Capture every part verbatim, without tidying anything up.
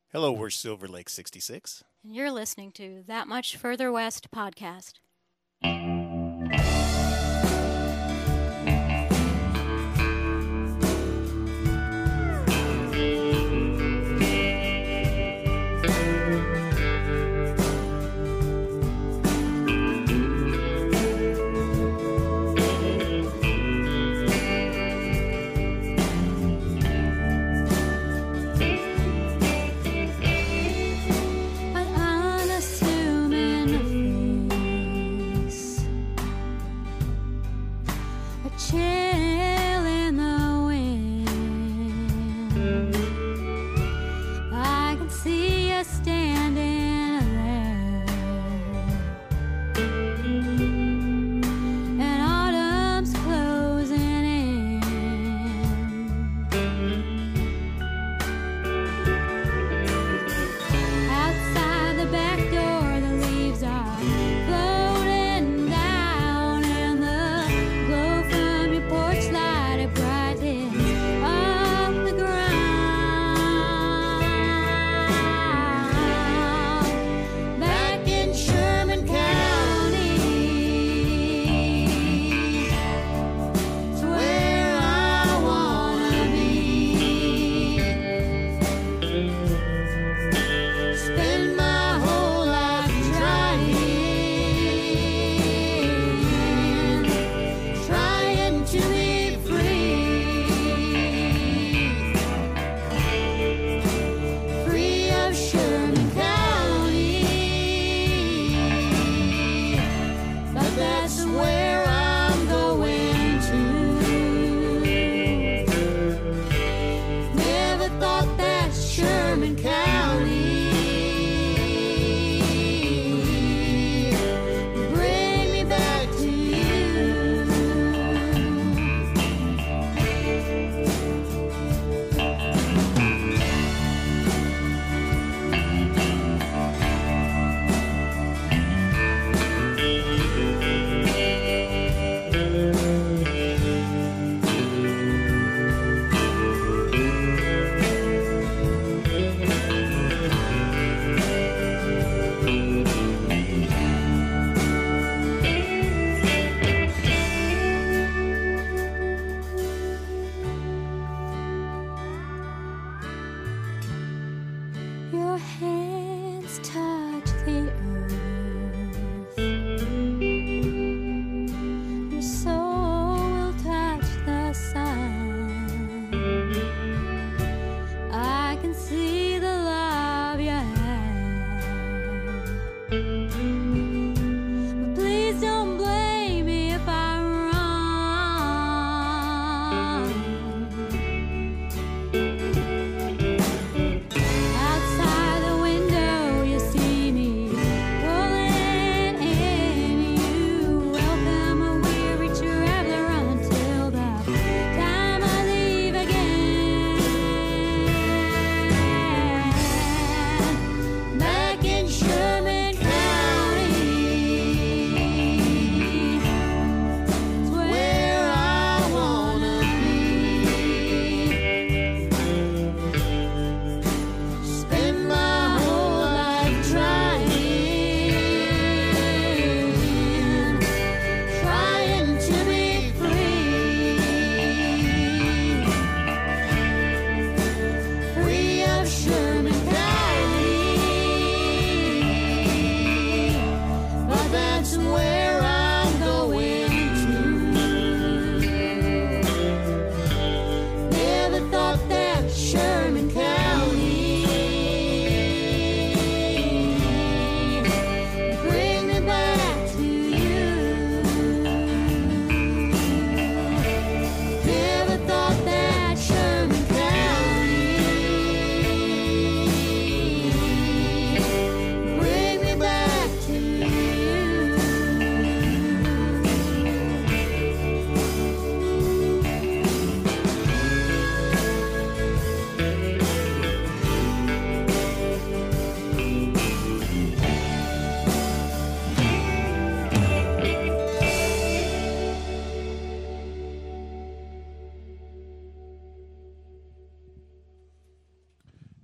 Hello, we're Silver Lake sixty-six. And you're listening to That Much Further West podcast.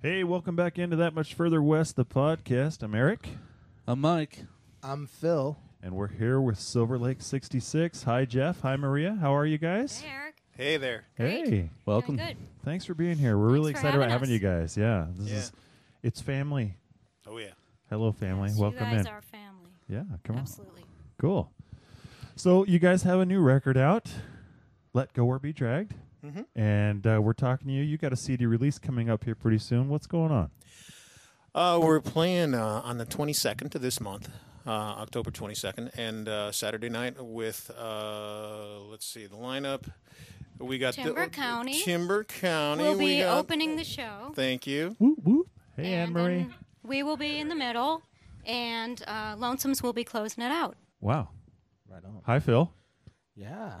Hey, welcome back into That Much Further West, the podcast. I'm Eric. I'm Mike. I'm Phil. And we're here with Silver Lake sixty-six. Hi, Jeff. Hi, Maria. How are you guys? Hey, Eric. Hey there. Great. Hey. Welcome. Very good. Thanks for being here. We're Thanks really for excited about having having you us. guys. Yeah. This Yeah. is it's family. Oh yeah. Hello, family. Yes, welcome you guys in. are family. Yeah, come Absolutely. on. Cool. So you guys have a new record out, Let Go or Be Dragged. Mm-hmm. And uh, we're talking to you. You got a C D release coming up here pretty soon. What's going on? Uh, we're playing uh, on the twenty-second of this month, uh, October twenty-second, and uh, Saturday night with, uh, let's see, the lineup. We got Timber the, County. Timber County. We'll we be got, opening the show. Thank you. Whoop, whoop. Hey, and Anne-Marie. then we will be in the middle, and uh, Lonesomes will be closing it out. Wow. Right on. Hi, Phil. Yeah.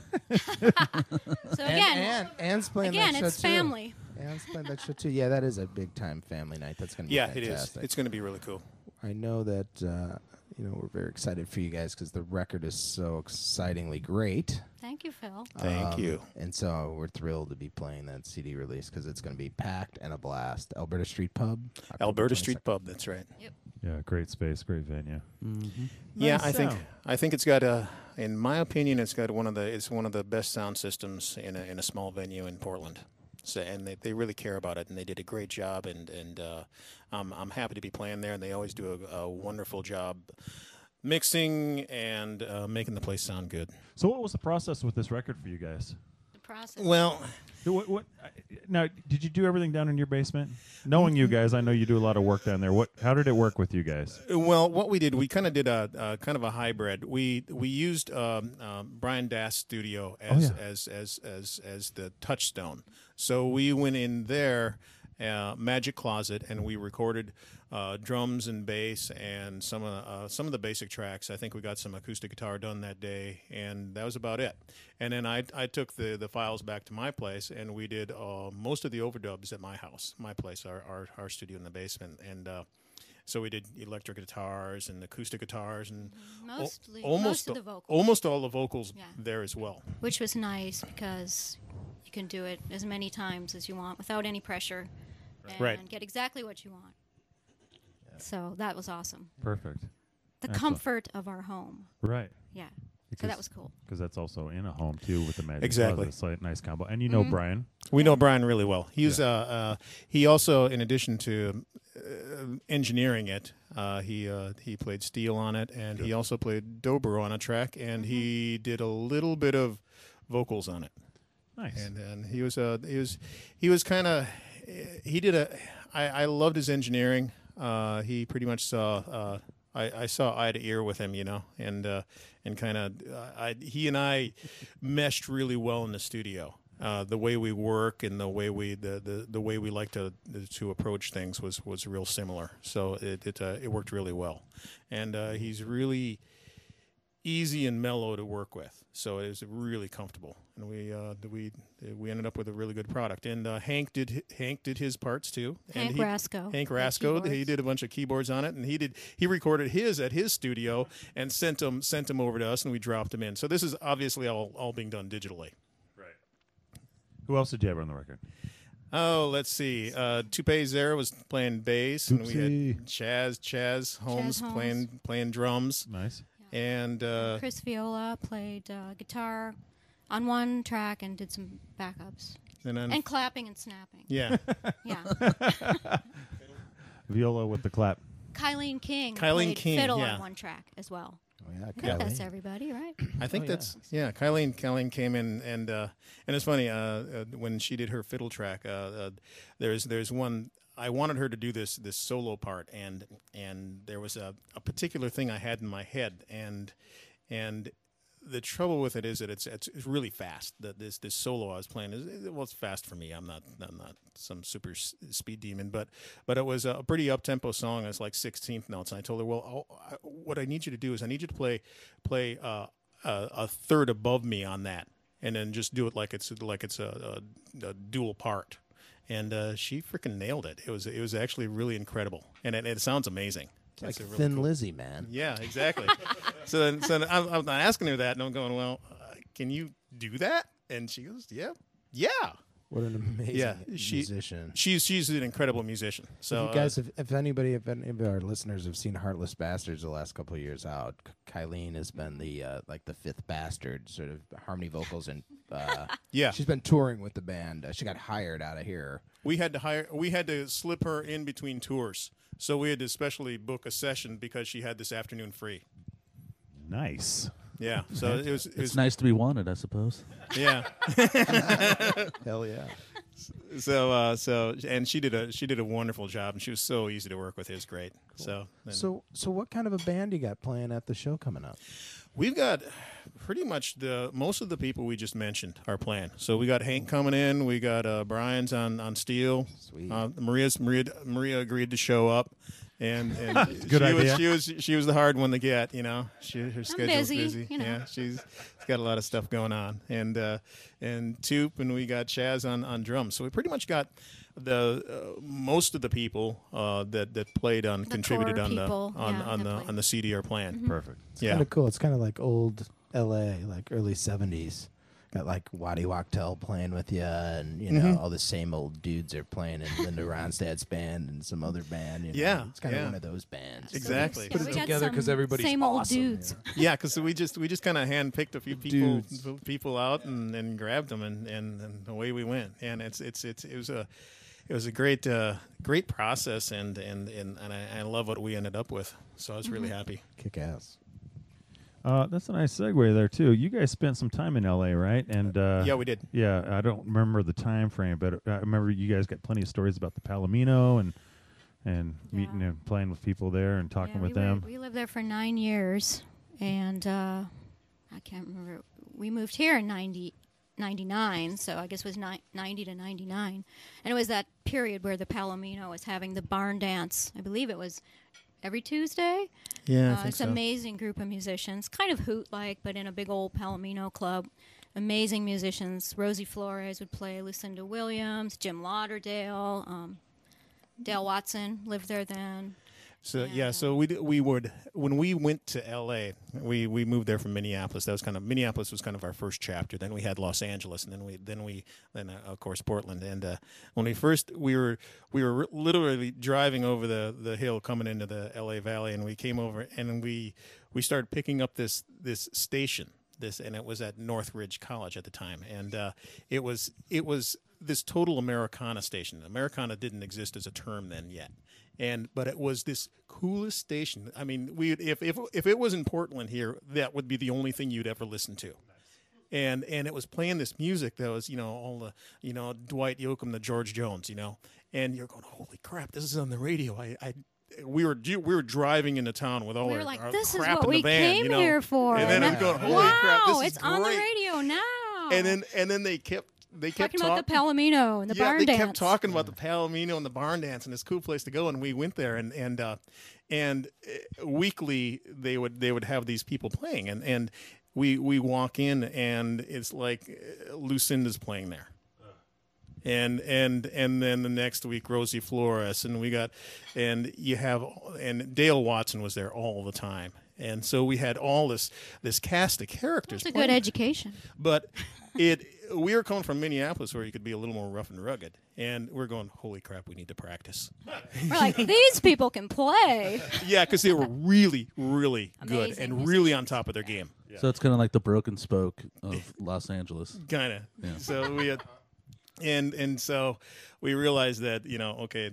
So again, and, and Anne's playing again, that show it's too. family. Anne's playing that show too. Yeah, that is a big time family night. That's gonna be Yeah, it is. fantastic. It's going to be really cool. I know that uh, you know we're very excited for you guys because the record is so excitingly great. Thank you, Phil. Thank Um, you. And so we're thrilled to be playing that C D release because it's going to be packed and a blast. Alberta Street Pub. October Alberta Street twenty-second. Pub. That's right. Yeah, great space, great venue. Mm-hmm. Yeah, Nice I think sound. I think it's got a. In my opinion, it's got one of the it's one of the best sound systems in a in a small venue in Portland. So, and they, they really care about it, and they did a great job. And and uh, I'm I'm happy to be playing there, and they always do a, a wonderful job mixing and uh, making the place sound good. So, what was the process with this record for you guys? The process. Well, So What, what, I- now, did you do everything down in your basement? Knowing you guys, I know you do a lot of work down there. What? How did it work with you guys? well, what we did, we kind of did a, a kind of a hybrid. We we used um, um, Brian Dass' studio as, Oh, yeah. as as as as the touchstone. So we went in there, uh, Magic Closet, and we recorded uh, drums and bass and some of uh, some of the basic tracks. I think we got some acoustic guitar done that day, and that was about it. And then I I took the, the files back to my place, and we did uh, most of the overdubs at my house, my place, our our, our studio in the basement, and. Uh, So we did electric guitars and acoustic guitars and al- Mostly, almost most of the vocals, almost all the vocals Yeah. there as well. which was nice because you can do it as many times as you want without any pressure, and Right. get exactly what you want. So that was awesome. Perfect. The Excellent. comfort of our home. Right. Yeah. Because, So that was cool. Because that's also in a home, too, with the Magic Exactly. Closet. It's like a nice combo. And you know Mhm. Brian. We know Brian really well. He's uh, uh he also, in addition to uh, engineering it, uh, he uh, he played steel on it, and he also played dobro on a track, and he did a little bit of vocals on it. Nice. And and he was uh he was he was kind of he did a I, I loved his engineering. Uh, he pretty much saw uh, I, I saw eye to ear with him, you know, and uh, and kind of uh, I he and I meshed really well in the studio. Uh, the way we work and the way we the, the, the way we like to to approach things was, was real similar. So it it uh, it worked really well, and uh, he's really easy and mellow to work with. So it was really comfortable, and we uh, we we ended up with a really good product. And uh, Hank did hi- Hank did his parts too. And Hank he, Rasco. Hank did Rasco, he keyboards. did a bunch of keyboards on it, and he did he recorded his at his studio and sent them sent them over to us, and we dropped them in. So this is obviously all all being done digitally. Right. Who else did you have on the record? Oh, let's see. Uh, Tupe Zara was playing bass, and we Oopsie. had Chaz Chaz Holmes, Holmes. playing playing drums, Nice. and uh, Chris Viola played uh, guitar on one track and did some backups. and then And clapping and snapping. yeah, Yeah. Viola with the clap. Kylene King Kylene played King, fiddle yeah. on one track as well. Oh yeah, I think Kelly. that's everybody, right? I think Oh, yeah. that's yeah. Kylene Kylene came in, and uh, and it's funny uh, uh, when she did her fiddle track. Uh, uh, there's there's one I wanted her to do this this solo part, and and there was a, a particular thing I had in my head, and and the trouble with it is that it's it's, it's really fast. That this this solo I was playing is well, it's fast for me. I'm not I'm not some super s- speed demon, but but it was a pretty up tempo song. It's like sixteenth notes, and I told her, well, I'll, I, what I need you to do is I need you to play play uh, a, a third above me on that, and then just do it like it's like it's a, a, a dual part. And uh, she freaking nailed it. It was it was actually really incredible, and it, it sounds amazing. It's like a really Thin cool- Lizzy, man. Yeah, exactly. so then, so then I'm, I'm asking her that, and I'm going, well, uh, can you do that? And she goes, yeah, yeah. What an amazing Yeah, she- musician. She's she's an incredible musician. So if you guys, uh, have, if anybody, if any of our listeners have seen Heartless Bastards the last couple of years out, Kylene has been the uh, like the fifth bastard, sort of harmony vocals, and uh, yeah, she's been touring with the band. Uh, she got hired out of here. we had to hire we had to slip her in between tours. So we had to specially book a session because she had this afternoon free. Nice. Yeah. So it was it It's was nice to be wanted, I suppose. yeah. Hell yeah! So uh, so and she did a she did a wonderful job, and she was so easy to work with. It was great. So and So, so what kind of a band you got playing at the show coming up? we've got pretty much the most of the people we just mentioned are playing. So we got Hank coming in. We got uh, Brian's on on steel. Sweet. Uh, Maria's Maria Maria agreed to show up. And, and Good she idea. was she was she was the hard one to get, you know. She her schedule's busy, busy. you know. Yeah, she's got a lot of stuff going on. And uh, and Toop, and we got Chaz on, on drums. So we pretty much got the uh, most of the people uh, that that played on The contributed core on people, the on yeah, on that the played. on the C D are playing. Perfect. Yeah. Kind of cool. It's kind of like old L A, like early seventies. Got like Waddy Wachtel playing with you, and you know Mm-hmm. all the same old dudes are playing in Linda Ronstadt's band and some other band. You know? Yeah, it's kind of yeah. one of those bands. Exactly. Yeah, we got together 'cause some everybody's same old awesome, dudes. Yeah, because we just we just kind of handpicked a few people Dudes. people out and, and grabbed them, and, and, and away we went. And it's it's it's it was a it was a great uh, great process, and and and, and I, I love what we ended up with. So I was really happy. Kick ass. Uh, that's a nice segue there too. You guys spent some time in L A, right? And uh, Yeah, we did. Yeah, I don't remember the time frame, but I remember you guys got plenty of stories about the Palomino and and Yeah. meeting and playing with people there and talking Yeah, with we them. Were, we lived there for nine years, and uh, I can't remember. We moved here in ninety, ninety-nine, so I guess it was ni- ninety to ninety-nine. And it was that period where the Palomino was having the barn dance. I believe it was every Tuesday. Yeah, Uh, it's an amazing group of musicians, kind of hoot-like, but in a big old Palomino club. Amazing musicians. Rosie Flores would play, Lucinda Williams, Jim Lauderdale, um, Dale Watson lived there then. So yeah, Yeah. so we d- we would when we went to L A, we we moved there from Minneapolis. That was kind of Minneapolis was kind of our first chapter. Then we had Los Angeles, and then we then we then uh, of course Portland. And uh, when we first we were we were r- literally driving over the, the hill coming into the L A Valley, and we came over and we we started picking up this this station. This and it was at Northridge College at the time, and uh, it was it was this total Americana station. Americana didn't exist as a term then yet, and but it was this coolest station. I mean, we if if if it was in Portland here, that would be the only thing you'd ever listen to. And and it was playing this music that was, you know, all the, you know, Dwight Yoakam, the George Jones, you know, and you're going, holy crap, this is on the radio. I, I we were we were driving into town with all We our, were like, our this is crap what in the we van, came you know? here for. And then And I'm going, holy wow, crap, this is it's on the great. radio now. And then and then they kept they kept talking about the talk- Palomino and the yeah, barn they dance. kept talking about the Palomino and the barn dance and this cool place to go, and we went there, and and uh, and uh, weekly they would they would have these people playing, and and we we walk in, and it's like uh, Lucinda's playing there. And and and then the next week Rosie Flores, and we got, and you have, and Dale Watson was there all the time, and so we had all this this cast of characters. It's a playing. good education. But it we were coming from Minneapolis where you could be a little more rough and rugged, and we're going, holy crap, we need to practice. We're like, these people can play. Yeah, because they were really, really good Amazing and really on top of their game, So it's kind of like the broken spoke of Los Angeles. kind of. Yeah. So we had, and and so we realized that, you know, okay, uh,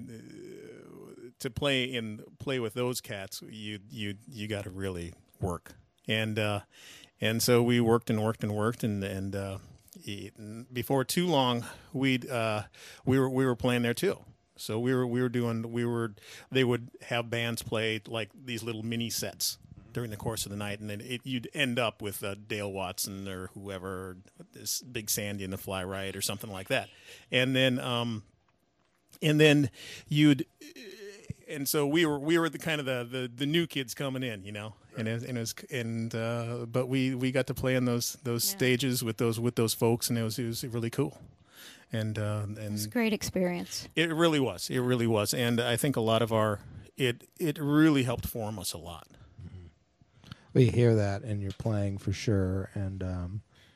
to play in play with those cats, you you you got to really work, and uh, and so we worked and worked and worked, and and uh, e- before too long, we'd uh, we were we were playing there too. So we were we were doing we were they would have bands play like these little mini sets during the course of the night, and then it, you'd end up with uh, Dale Watson or whoever, this Big Sandy and the Fly Riot or something like that, and then um, and then you'd and so we were we were the kind of the, the, the new kids coming in, you know, and it, and it was and uh, but we, we got to play on those those Yeah. stages with those with those folks, and it was it was really cool, and uh, and It's a great experience. it really was. It really was. And I think a lot of our, it it really helped form us a lot. We hear that, and you're playing for sure. And um,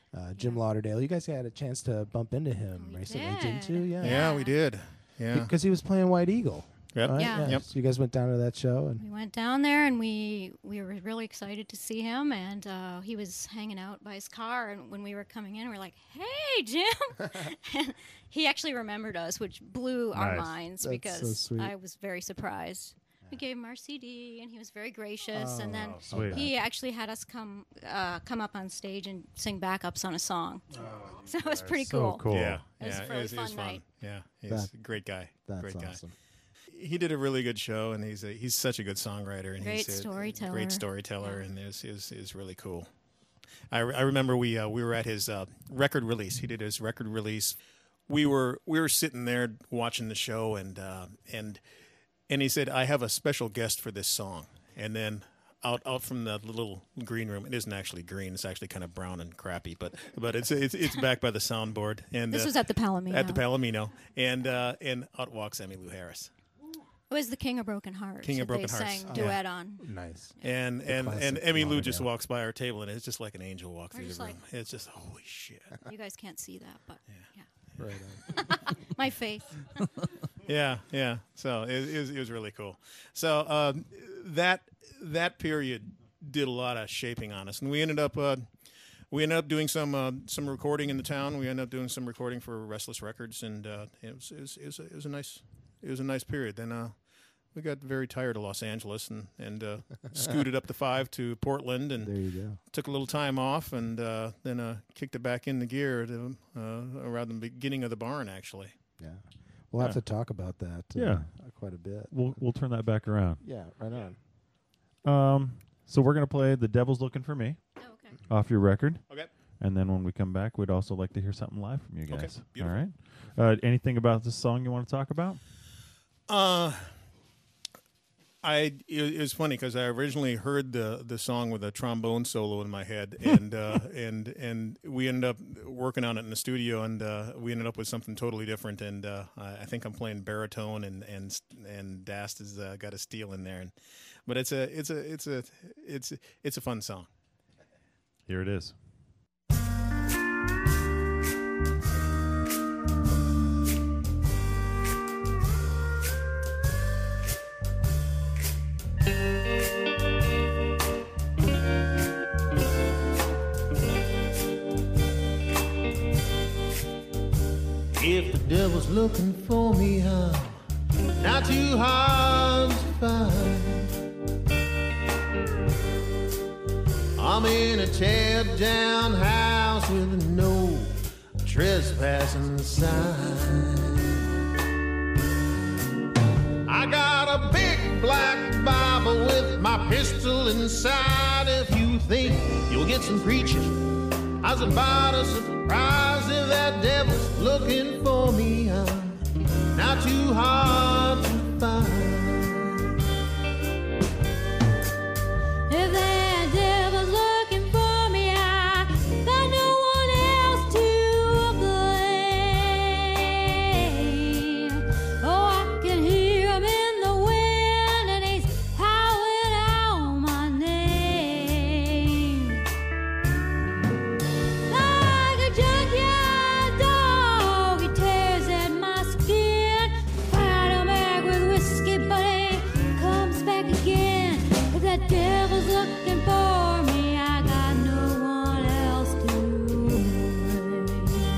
Uh, Jim Lauderdale. You guys had a chance to bump into him We recently, did. didn't you? Yeah. Yeah, we did. Yeah. Because he was playing White Eagle. Yep. Right? Yeah. Yep. So you guys went down to that show, and We went down there and we we were really excited to see him, and uh, he was hanging out by his car. And when we were coming in, we were like, "Hey, Jim!" And he actually remembered us, which blew our Nice. minds That's because so sweet. I was very surprised. We gave him our C D, and he was very gracious. and then Oh, sweet. he actually had us come uh, come up on stage and sing backups on a song. So it was pretty So cool. cool. Yeah. It was yeah. a really it was, it was fun fun. night. Yeah. He's That- a great guy. that's great guy. awesome. He did a really good show, and he's a, he's such a good songwriter and Great he's a storyteller. Great storyteller, Yeah. and is is is really cool. I, re- I remember we uh, we were at his uh, record release. He did his record release. We were we were sitting there watching the show, and uh, and and he said, "I have a special guest for this song." And then out out from the little green room, it isn't actually green; it's actually kind of brown and crappy, but but it's it's, it's back by the soundboard. And This uh, was at the Palomino. at the Palomino, and uh, and out walks Emmylou Harris. It was the King of Broken Hearts. King of that Broken they Hearts. sang Oh. duet on. Nice. And and classic and Emmy Lou just Lauderdale. walks by our table, and it's just like an angel walk We're through the just room. like- It's just holy shit. You guys can't see that, but yeah, Right on. my face. Yeah, yeah. So it, it, was, it was really cool. So um, that that period did a lot of shaping on us, and we ended up uh, we ended up doing some uh, some recording in the town. We ended up doing some recording for Restless Records, and uh, it was it was, it was, a, it was a nice it was a nice period. Then uh, we got very tired of Los Angeles and and uh, scooted up the five to Portland and There you go. took a little time off, and uh, then uh, kicked it back in the gear to, uh, around the beginning of the barn, actually. Yeah. We'll have Yeah. to talk about that. Uh, Yeah. Quite a bit. We'll we'll turn that back around. Yeah. Right on. Um, so we're gonna play "The Devil's Looking for Me" Oh, okay. off your record, Okay. and then when we come back, we'd also like to hear something live from you Okay, guys. All beautiful. right. Uh, anything about this song you want to talk about? Uh, I it, it was funny because I originally heard the the song with a trombone solo in my head, and uh, and and we ended up working on it in the studio, and uh, we ended up with something totally different. And uh, I I think I'm playing baritone, and and and Dast has uh, got a steel in there, and but it's a it's a it's a it's a, it's a fun song. Here it is. If the devil's looking for me, I'm not too hard to find. I'm in a teared down house with a no trespassing sign. I got a big black Bible with my pistol inside. If you think you'll get some preaching, I was about to surprise if that devil's looking for me. I'm not too hard to find. If that devil's looking for me, I got no one else to blame. Oh, I can hear him in the wind, and he's howling out my name. Like a junkyard dog, he tears at my skin. Fight him back with whiskey, but he comes back again. If that devil's looking for me, I got no one else to blame.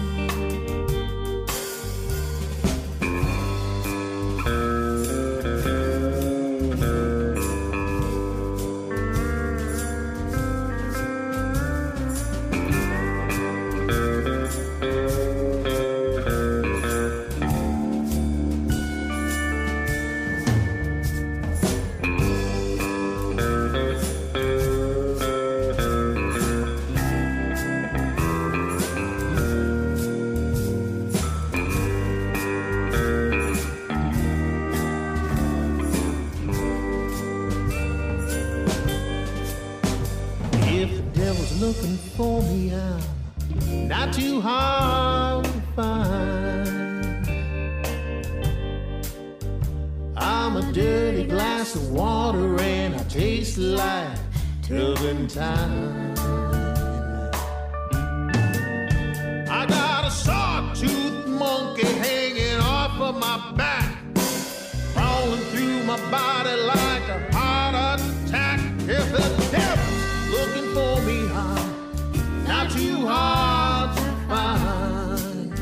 If the devil's looking for me, I'm not too hard to find. I'm a dirty glass of water and I taste like turpentine. saber-toothed monkey hanging off of my back, crawling through my body like a heart attack. If the devil's looking for me, I'm not too hard to find.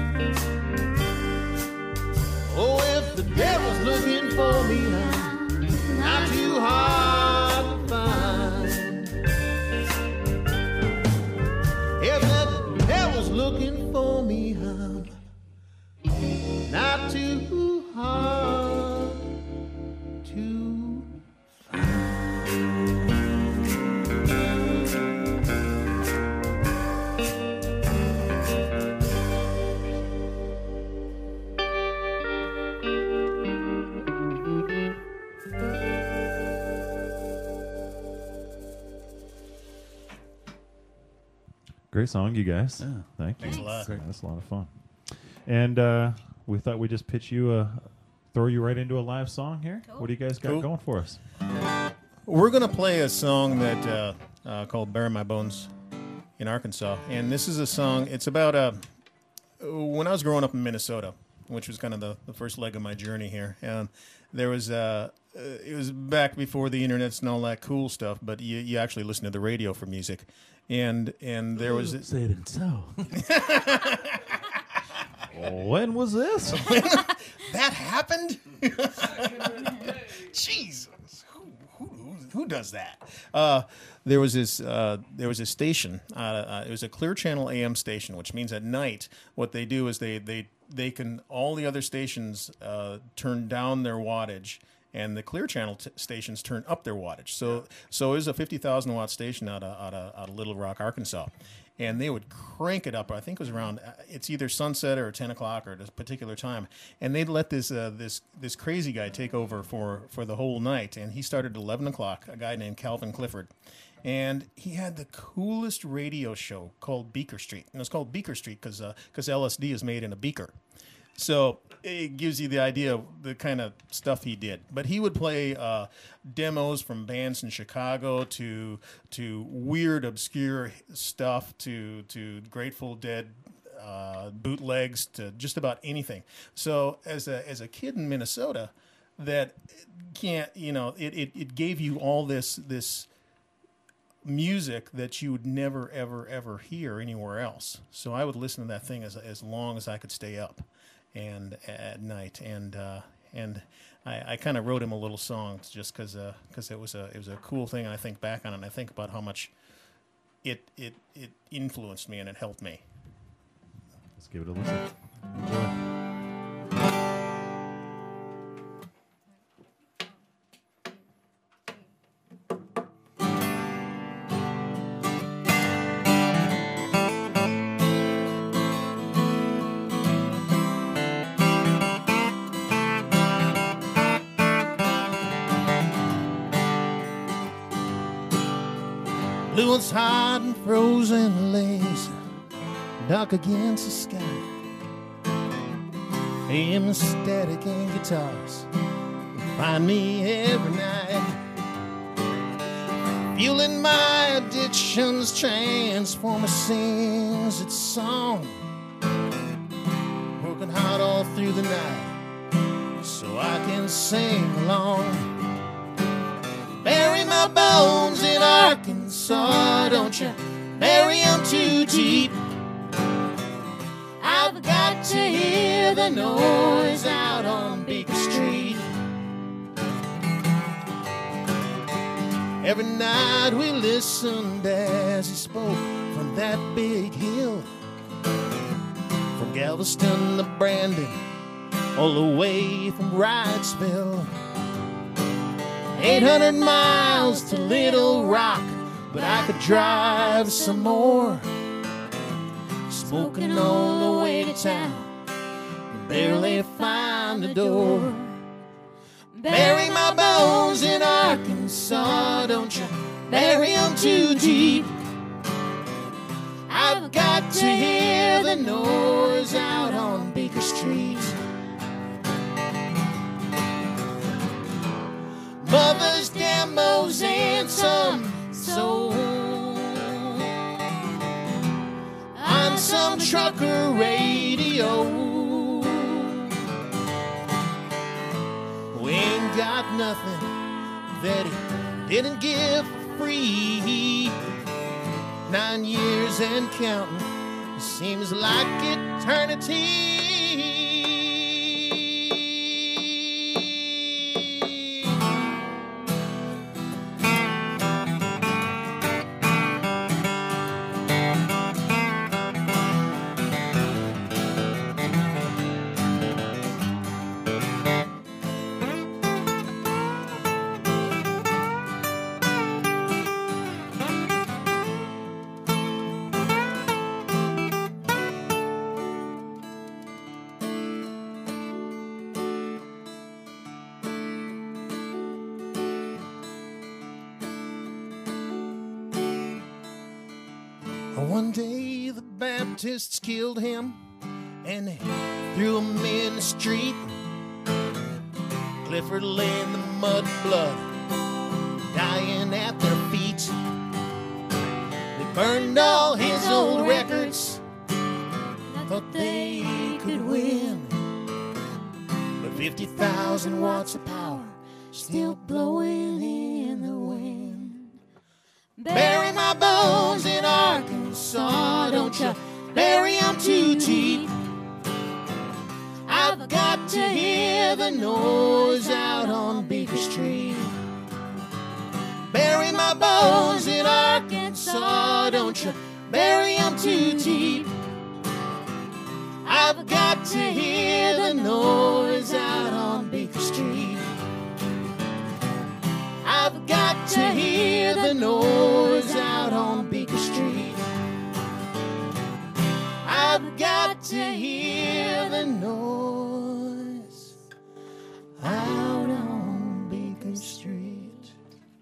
Oh, if the devil's looking for me, I'm not too hard to find. If the devil's looking for me, I'm not too hard to Great song, you guys. Yeah. Thank you. Thanks a lot. Great. That's a lot of fun. And uh, we thought we'd just pitch you a, throw you right into a live song here. Cool. What do you guys got Cool. going for us? We're going to play a song that uh, uh, called Bury My Bones in Arkansas. And this is a song, it's about uh, when I was growing up in Minnesota, which was kind of the, the first leg of my journey here. And there was, uh, uh, it was back before the internets and all that cool stuff, but you, you actually listened to the radio for music. And and there was... Say it and so. When was this? That happened? Jesus. Who, who, who, who does that? Uh, there was this uh, there was a station. Uh, uh, it was a Clear Channel A M station, which means at night what they do is they they, they can, all the other stations uh, turn down their wattage, and the Clear Channel t- stations turn up their wattage. So yeah. so it was a fifty thousand watt station out of, out of out of Little Rock, Arkansas. And they would crank it up. I think it was around, it's either sunset or ten o'clock or at a particular time. And they'd let this uh, this this crazy guy take over for, for the whole night. And he started at eleven o'clock, a guy named Calvin Clifford. And he had the coolest radio show called Beaker Street. And it was called Beaker Street because uh, because L S D is made in a beaker. So it gives you the idea of the kind of stuff he did. But he would play uh, demos from bands in Chicago to to weird, obscure stuff to to Grateful Dead uh, bootlegs to just about anything. So as a as a kid in Minnesota, that can't you know it it, it gave you all this this music that you would never ever ever hear anywhere else. So I would listen to that thing as as long as I could stay up. And at night, and uh, and I, I kind of wrote him a little song just because because uh, it was a it was a cool thing. And I think back on it, and I think about how much it it it influenced me and it helped me. Let's give it a listen. Enjoy. Blue and hot and frozen lays dark against the sky. A M static and guitars find me every night. Fueling my addictions, Transformer sings its song. Working hard all through the night so I can sing along. Bury my bones in Arkansas, don't you bury them too deep. I've got to hear the noise out on Beaker Street. Every night we listened as he spoke from that big hill, from Galveston to Brandon, all the way from Wrightsville. eight hundred miles to Little Rock, but I could drive some more. Smoking all the way to town, barely find a door. Bury my bones in Arkansas, don't you bury them too deep. I've got to hear the noise out on Beaker Street. Mothers, demos, and some soul on some trucker radio. got nothing that he didn't give for free. Nine years and counting seems like eternity. One day the Baptists killed him and they threw him in the street. Clifford lay in the mud blood, dying at their feet. They burned all his old records, thought they could win. But fifty thousand watts of power still blowing in the wind. Bury my bones in Arkansas, don't you bury 'em too deep. I've got to hear the noise out on Beaker Street. Bury my bones in Arkansas, don't you bury 'em too deep. I've got to hear the noise out on Beaker Street. I've got to hear the noise out on Beaker Street. I've got to hear the noise out on Beaker Street.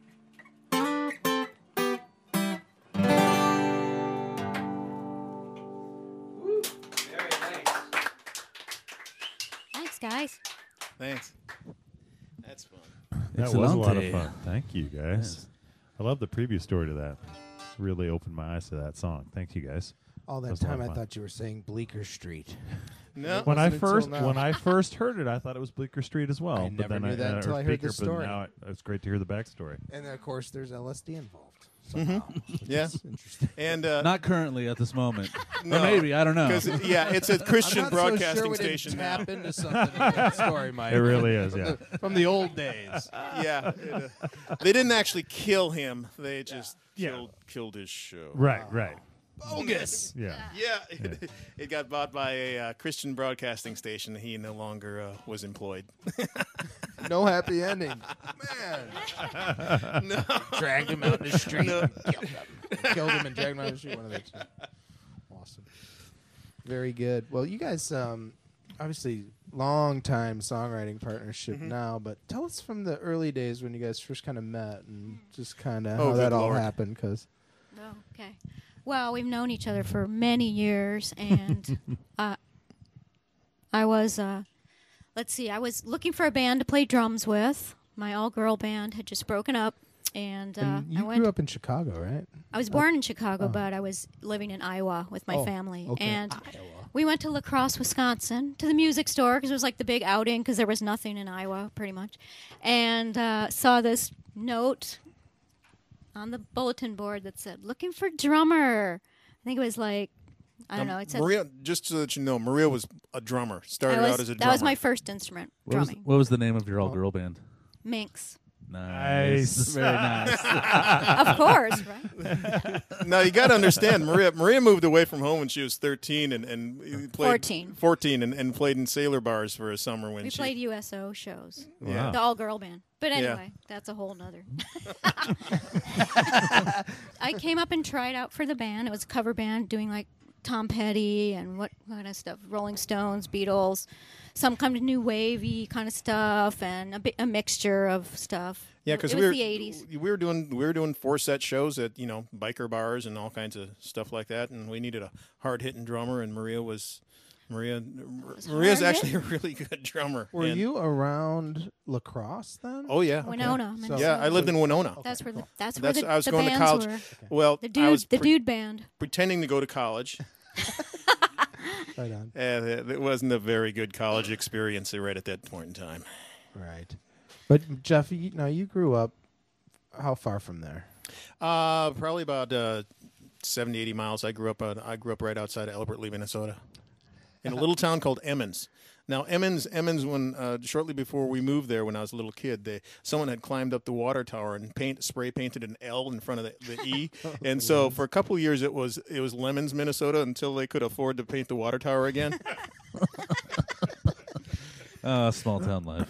Thanks, guys. Thanks. That's fun. That was a lot of Excelente. fun. Thank you, guys. I love the preview story to that. Really opened my eyes to that song. Thank you, guys. All that That's a lot time, of I fun. thought you were saying Bleecker Street. No. When I Wasn't until first now. when I first heard it, I thought it was Bleecker Street as well. I but never then knew I, that uh, until or I heard the Beaker, but story. now it, it's great to hear the backstory. And then, of course, there's L S D involved. Somehow. Yeah. It's interesting. And uh, Not currently at this moment. no, Or maybe, I don't know. 'cause, yeah, it's a Christian I'm not broadcasting so sure we station didn't now. tap into something in that story, Mike. It really is, yeah. From the old days. Yeah, it, uh, they didn't actually kill him. They just Yeah. killed killed his show. Right, right. Bogus. Yeah. Yeah, it, it got bought by a uh, Christian broadcasting station. He no longer uh, was employed. No happy ending. Man. No. Dragged him out in the street. And killed him. Killed him and dragged him out in the street. One of the two. Awesome. Very good. Well, you guys, um, obviously, long time songwriting partnership Mm-hmm. now, but tell us from the early days when you guys first kind of met and just kind of Oh, how that good all Lord. happened. Because Oh, okay. Well, we've known each other for many years, and uh, I was, uh, let's see, I was looking for a band to play drums with. My all-girl band had just broken up, and, uh, and you I went. grew up in Chicago, right? I was born in Chicago, but I was living in Iowa with my Oh, family, okay. and we went to La Crosse, Wisconsin, to the music store because it was like the big outing because there was nothing in Iowa, pretty much, and uh, saw this note on the bulletin board that said, looking for drummer. I think it was like, I don't know. It said, Maria, just so that you know, Maria was a drummer. Started I was- out as a that drummer. was my first instrument, What was, drumming. what was the name of your all-girl band? Minx. Nice. Very nice. Of course, right? Now you got to understand, Maria. Maria moved away from home when she was thirteen, and and played fourteen. fourteen, and, and played in sailor bars for a summer when We she. played U S O shows. Yeah. The all-girl band. But Yeah. anyway, that's a whole nother. I came up and tried out for the band. It was a cover band doing like Tom Petty and what kind of stuff, Rolling Stones, Beatles, some kind of new wavy kind of stuff, and a, bi- a mixture of stuff. Yeah, It because was we were the eighties. we were doing we were doing four set shows at you know biker bars and all kinds of stuff like that, and we needed a hard hitting drummer, and Maria was Maria Maria's hard-hitting? actually a really good drummer. Were and- you around La Crosse then? Oh yeah, Winona. So- Minnesota. yeah. I lived in Winona. That's where the that's where That's the, I was the going to bands college. were. Well, The I dude, was the pre- dude band. pretending to go to college. Right on. And it it wasn't a very good college experience right at that point in time. Right. But Jeff, you, now you grew up how far from there? Uh, probably about uh, seventy, eighty miles. I grew up. Uh, I grew up right outside of Albert Lee, Minnesota, in a little town called Emmons. Now, Emmons, Emmons, when uh, shortly before we moved there, when I was a little kid, they someone had climbed up the water tower and paint spray painted an L in front of the, the E, and so for a couple of years it was it was Lemons, Minnesota, until they could afford to paint the water tower again. Uh, small town life.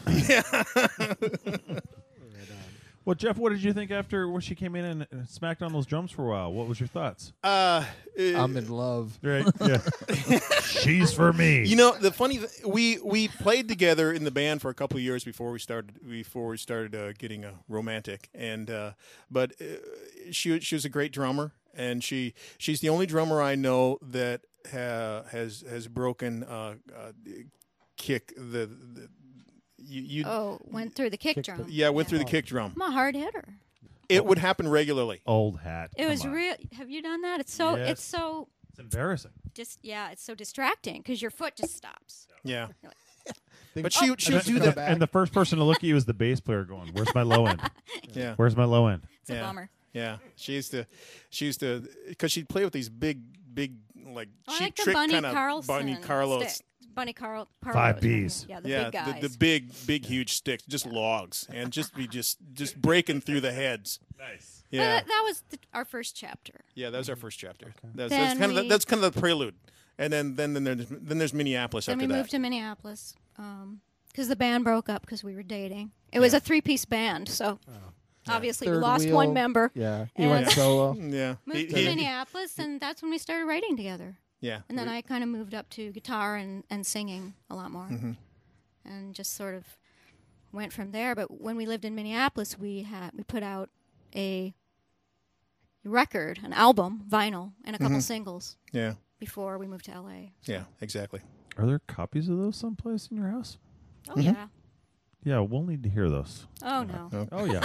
Well, Jeff, what did you think after when she came in and uh, smacked on those drums for a while? What was your thoughts? Uh, I'm in love. Right? Yeah. She's for me. You know, the funny th- we we played together in the band for a couple of years before we started before we started uh, getting uh, romantic, and uh, but uh, she she was a great drummer, and she she's the only drummer I know that ha- has has broken uh, uh, kick the. the You, you Oh, went through the kick, Kick drum. yeah, went through the kick drum. I'm a hard hitter. It would happen regularly. Old hat. It Come was on. real. Have you done that? It's so. Yes. It's so. It's embarrassing. Just yeah. It's so distracting because your foot just stops. Yeah, Think- but she Oh, she would and do then- that. back. And the first person to look at you is the bass player going, "Where's my low end? Yeah, Where's my low end?" It's a Yeah. bummer. yeah. She used to she used to because she'd play with these big big like Oh, I cheap like the trick Bunny kind of Carlson Bunny Carlos. stick. Bunny Carl. Five Carlos. Bs. Yeah, the yeah, big guys. the, the big big huge sticks, just logs, and just be just just breaking through the heads. Nice. But Yeah, that, that was the, our first chapter. yeah. That was our first chapter. That's, Then that's kind of the, we- that's kind of the prelude, and then then then there's then there's Minneapolis Then after we that. moved to Minneapolis because the band broke up because we were dating. It was Yeah. a three-piece band, so obviously we Third lost wheel. one member. Yeah, he And- went solo. yeah, Moved He- to he- Minneapolis, and that's when we started writing together. yeah. And then We- I kind of moved up to guitar and, and singing a lot more, Mm-hmm. and just sort of went from there. But when we lived in Minneapolis, we had we put out a record, an album, vinyl, and a couple Mm-hmm. singles yeah, before we moved to L A. yeah, exactly. Are there copies of those someplace in your house? Oh Mm-hmm. yeah. Yeah, we'll need to hear those. Oh no. Oh yeah.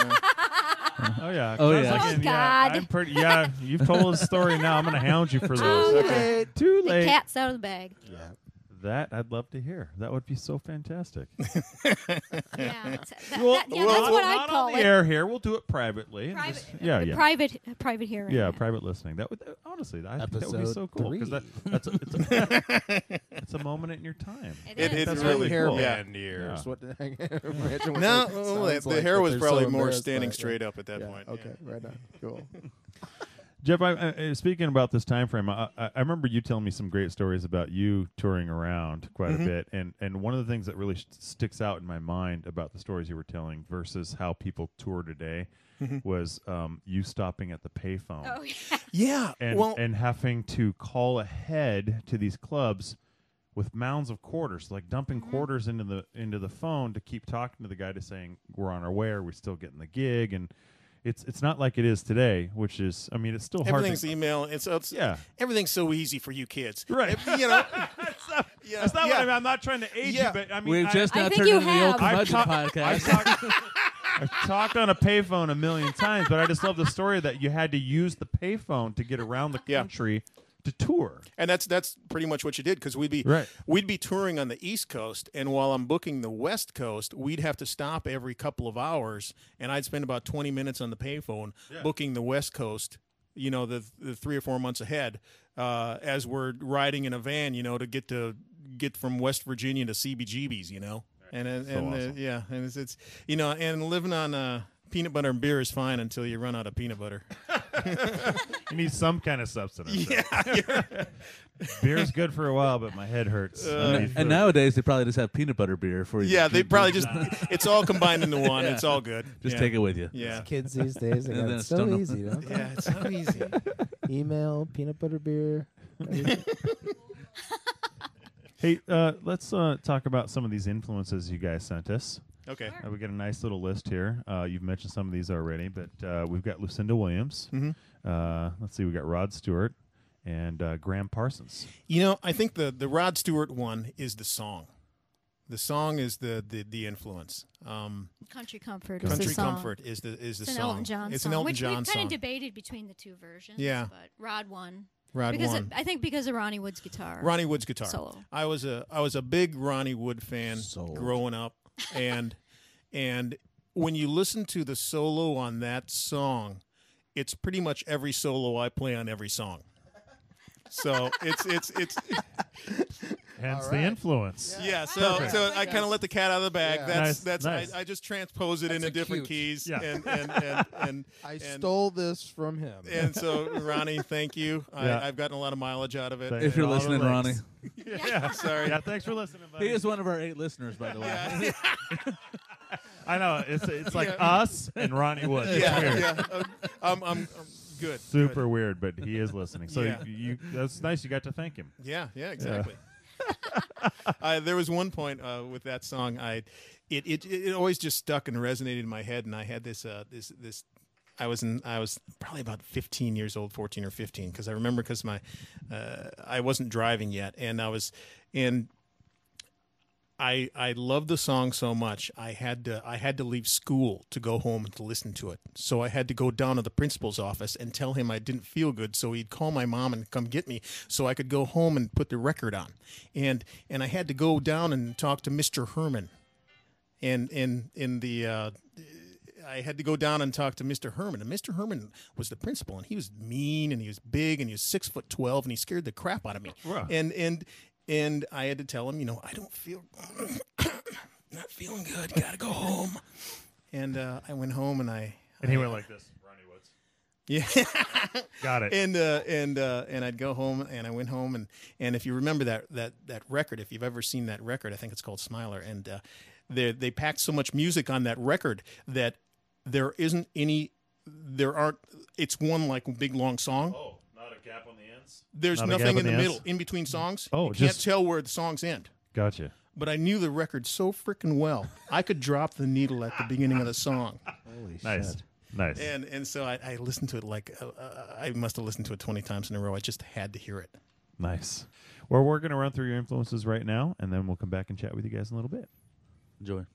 oh yeah. Oh, I was yeah. thinking, Oh, yeah, God. I'm pretty. Yeah, you've told us the story. Now I'm gonna hound you for those. Oh, Okay. Too The late. cat's out of the bag. Yeah. That I'd love to hear. That would be so fantastic. Yeah. That, that- Well, that- yeah, well, that's what I'd not call on the it. air here. We'll do it privately. Private, Just- yeah, yeah. Private, private hearing. Yeah, private listening. That would uh, honestly, I think that would be Episode so cool because that, three. that's a, it's, a, it's a moment in your time. It It is. is That's really really hair cool. band Yeah. ears. Yeah. What the heck? Imagine what No, that well, sounds the like, hair but was they're probably so more embarrassed standing by it. straight up at that Yeah. point. Okay. Right on. Cool. Jeff, I, I, speaking about this time frame, I, I I remember you telling me some great stories about you touring around quite Mm-hmm. a bit, and and one of the things that really sh- sticks out in my mind about the stories you were telling versus how people tour today Mm-hmm. was um, you stopping at the payphone. Oh yeah. Yeah, and well, and having to call ahead to these clubs with mounds of quarters, like dumping Mm-hmm. quarters into the into the phone to keep talking to the guy to saying we're on our way, or we're still getting the gig, and it's it's not like it is today, which is I mean it's still hard. everything's To, email. It's, it's yeah, everything's so easy for you kids, right. If- you know, that's not, yeah, that's not yeah. what I mean. I'm not trying to age Yeah. you, but I mean We've I, just I now think turned you into the old have. I've curmudgeon talked- podcast. I've talked, I've talked on a payphone a million times, but I just love the story that you had to use the payphone to get around the Yeah. country to tour. and that's that's pretty much what you did because we'd be Right. we'd be touring on the East Coast, and while I'm booking the West Coast, we'd have to stop every couple of hours, and I'd spend about twenty minutes on the payphone booking the West Coast. You know, the the three or four months ahead, uh, as we're riding in a van, you know, to get to get from West Virginia to C B G B's, you know, and and, So and uh, awesome. yeah, and it's, it's you know, and living on uh, peanut butter and beer is fine until you run out of peanut butter. You need some kind of substance. Yeah, Beer's good for a while, but my head hurts. I and, need and food. nowadays they probably just have peanut butter beer for you. yeah, to they drink. probably just it's all combined into one. Yeah. It's all good. just yeah. take it with you. Yeah. Kids these days, they And got then it it's so still- easy. Don't they? Yeah, it's so easy. Email, peanut butter beer. Hey, uh, let's uh, talk about some of these influences you guys sent us. Okay. Uh, we got a nice little list here. Uh, you've mentioned some of these already, but uh, we've got Lucinda Williams. Mm-hmm. Uh, let's see, we got Rod Stewart and uh, Graham Parsons. You know, I think the the Rod Stewart one is the song. The song is the the, the influence. Um, Country Comfort is Country the song. Comfort is the is the It's an song. Elton John it's song, an Elton which John we've kind song. of debated between the two versions. Yeah. But Rod won Rod because one. Of, I think because of Ronnie Wood's guitar. Ronnie Wood's guitar. Solo. I was a I was a big Ronnie Wood fan Sold. growing up, and and when you listen to the solo on that song, it's pretty much every solo I play on every song. So it's it's it's Hence All the right. influence. yeah. So Perfect. so I kind of let the cat out of the bag. Yeah. That's Nice, that's nice. I, I just transpose it That's into a different cute. keys. Yeah. And and and and, I and, stole this from him. and so Ronnie, thank you. Yeah. I, I've gotten a lot of mileage out of it. Thank If you're All the listening, Ronnie, links. yeah. Sorry. Yeah, thanks for listening, buddy. he is one of our eight listeners, by the way. Yeah. I know. It's it's like Yeah. us and Ronnie Wood. It's yeah, weird. yeah. Uh, I'm, I'm, I'm good. Super good. weird, but he is listening. So Yeah. you, you that's nice. You got to thank him. Yeah, yeah, exactly. uh, there was one point uh, with that song. I, it, it, it always just stuck and resonated in my head. And I had this, uh, this, this. I was in, I was probably about fifteen years old, fourteen or fifteen, because I remember because my, uh, I wasn't driving yet, and I was, and I I loved the song so much. I had to I had to leave school to go home and to listen to it. So I had to go down to the principal's office and tell him I didn't feel good. So he'd call my mom and come get me, so I could go home and put the record on. And and I had to go down and talk to Mister Herman. And in in the uh, I had to go down and talk to Mister Herman. And Mister Herman was the principal, and he was mean, and he was big, and he was six foot twelve, and he scared the crap out of me. Wow. And and and I had to tell him, you know, I don't feel not feeling good. Got to go home. And uh, I went home, and I And he I- went like this, Ronnie Woods. yeah. Got it. and uh, and uh, and I'd go home, and I went home, and, and if you remember that that that record, if you've ever seen that record, I think it's called Smiler, and uh, they they packed so much music on that record that there isn't any, there aren't. It's one like big long song. oh, not a gap on the ends. There's Not a gap nothing on in the the middle, ends? in between songs. Oh, you can't just- tell where the songs end. Gotcha. But I knew the record so freaking well, I could drop the needle at the beginning of the song. Holy Nice. shit. Nice. And and so I, I listened to it like uh, uh, I must have listened to it twenty times in a row. I just had to hear it. Nice. Well, we're going to run through your influences right now, and then we'll come back and chat with you guys in a little bit. Enjoy.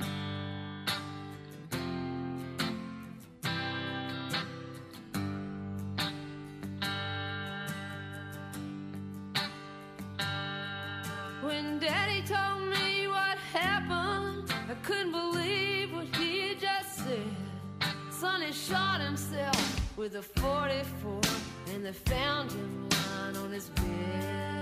When Daddy told me what happened, I couldn't believe what he had just said. Sonny shot himself with a forty-four, and they found him lying on his bed.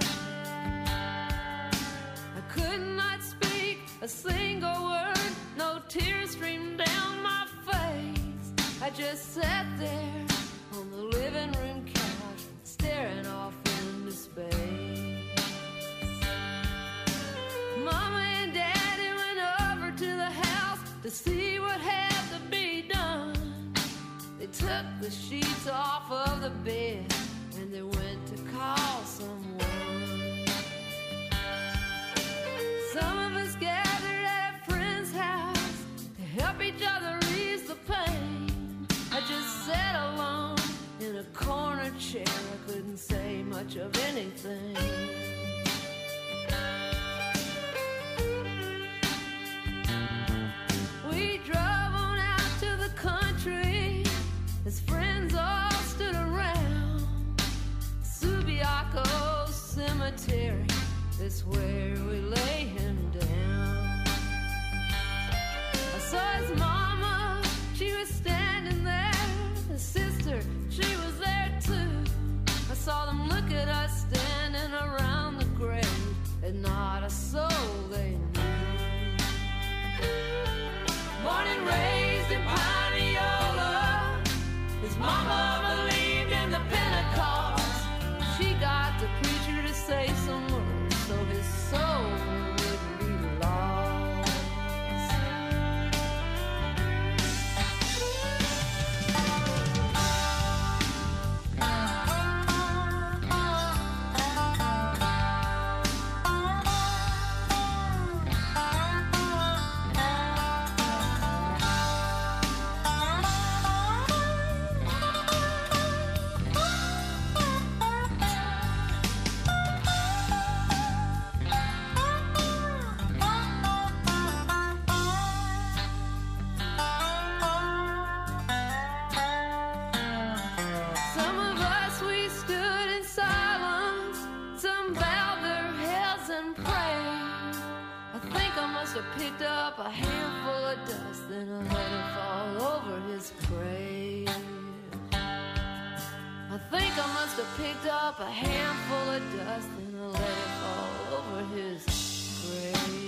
I could not speak a single word, no tears streamed down my face. I just sat there on the living room couch, staring off into space. Mama and Daddy went over to the house to see what had to be done. They took the sheets off of the bed and they went to call someone. Some of us gathered at a friend's house to help each other ease the pain. I just sat alone in a corner chair. I couldn't say much of anything. We drove on out to the country. His friends all stood around. Subiaco Cemetery is where we lay him down. I saw his mama, she was standing there. His sister, she was there too. I saw them look at us standing around the grave, and not a soul they knew. Born and raised in Pineola, his mama believed in the Pentecost. She got the preacher to say some words so his soul wouldn't be lost. picked up a handful of dust and let it fall over his grave.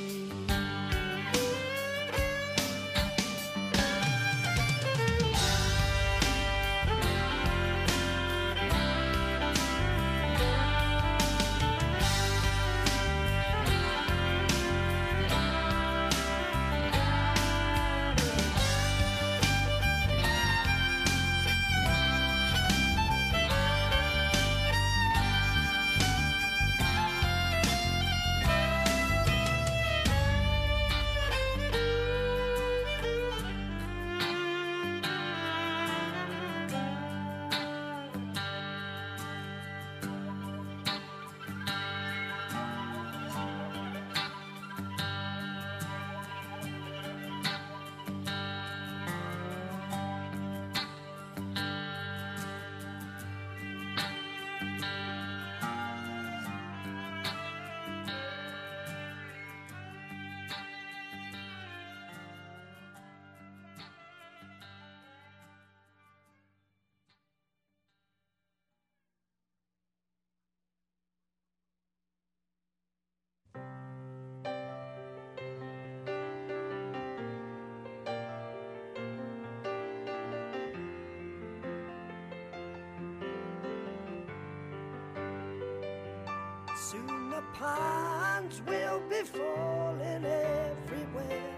Soon the pines will be falling everywhere.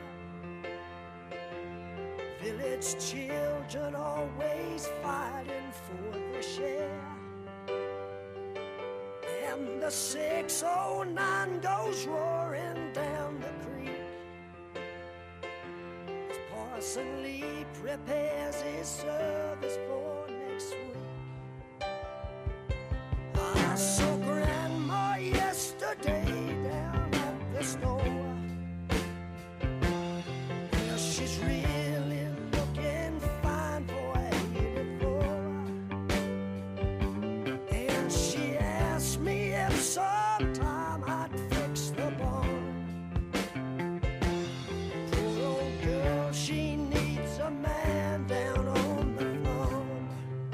Village children always fighting for their share. And the six oh nine goes roaring down the creek as Parson Lee prepares his service for next week. I saw Grandma yesterday down at the store. Yeah, she's really looking fine for eighty-four. And she asked me if sometime I'd fix the barn. Poor old girl, she needs a man down on the farm.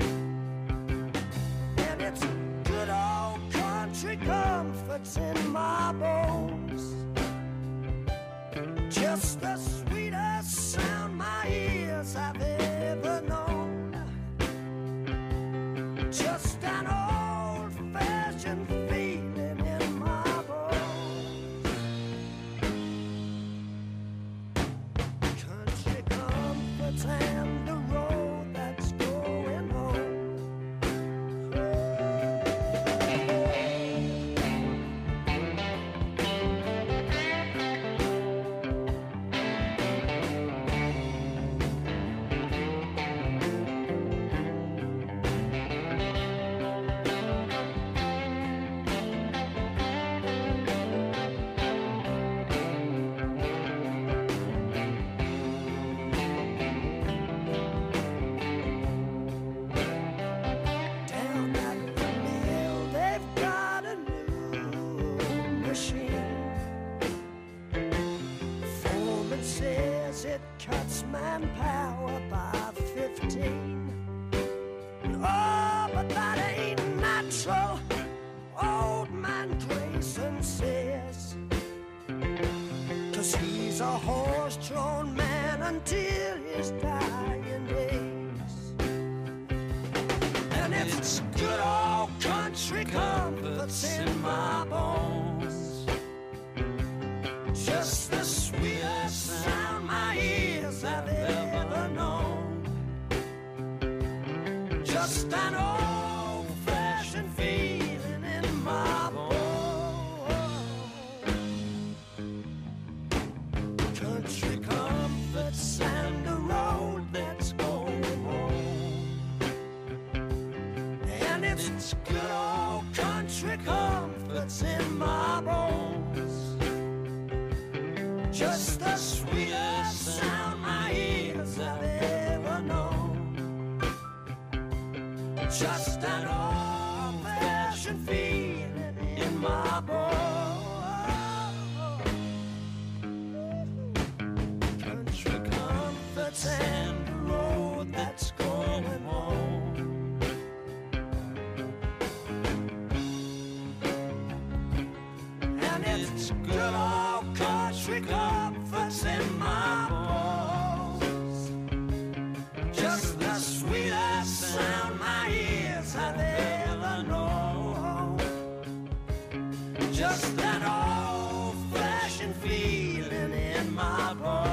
And it's good old country comforts in my bones. Just the sweetest sound my ears have ever known. Just an old-fashioned feeling in my bones. Country comforts and the road that's going home. Down at the mill, they've got a new machine. Foreman says it cuts manpower by fifteen. Oh, but that ain't natural, old man Grayson says. 'Cause he's a horse-drawn man until his dying days. And it's good old country comforts in my bones. Just the sweetest sound my ears have ever known. Just an old-fashioned feeling in my bones. Country comforts and the road that's going home. And it's good old country comforts in my bones. Just the sweetest sound my ears have ever known. Just an old-fashioned feeling in my bones. Country comforts and the road that's going home. Good old country comforts in my bones. Just the sweetest sound my ears have ever known. Just that old-fashioned feeling in my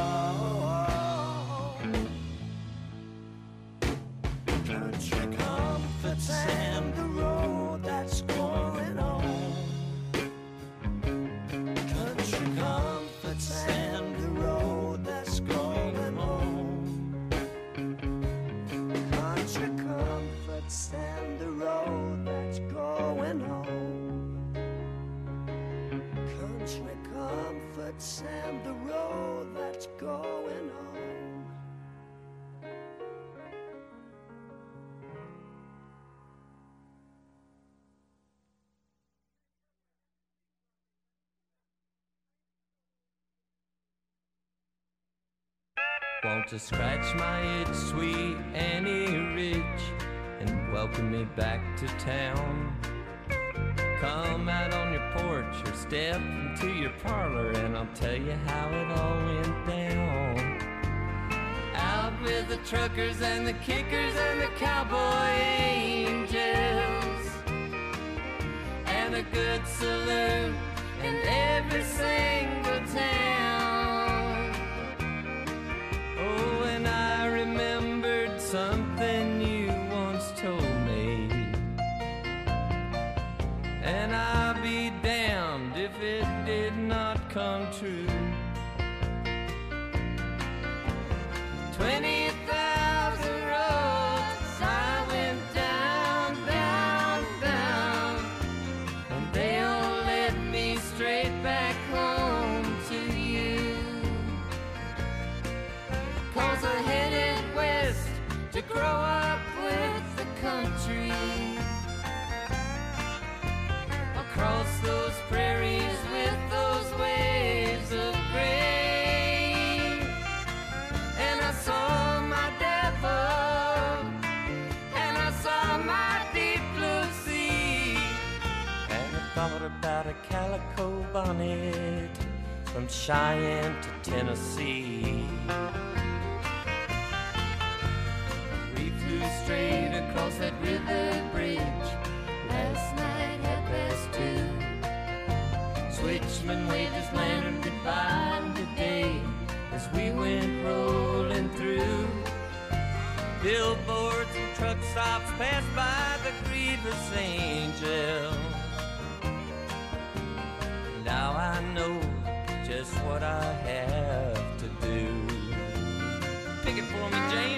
bones. Country comforts and the road that's going on. Country comforts and the road that's going on. Country comforts and the road that's going on. Country comforts and the road that's going on. Want to scratch my itch, sweet Annie Ridge, and welcome me back to town. Come out on your porch or step into your parlor, and I'll tell you how it all went down. Out with the truckers and the kickers and the cowboy angels, and a good saloon in every single town. Oh, and I remembered something you once told me, and I'll be damned if it did not come true. Twenty thousand roads I went down, down, down, and they all led me straight back home to you. 'Cause I headed west to grow up with the country, across those prairies with those waves of grain. And I saw my devil, and I saw my deep blue sea, and I thought about a calico bonnet from Cheyenne to Tennessee. We flew straight across that river bridge last night at past two. Switchman waved his lantern goodbye today as we went rolling through. Billboards and truck stops passed by the grievous angel. Now I know just what I have to do. Pick it for me, Jane.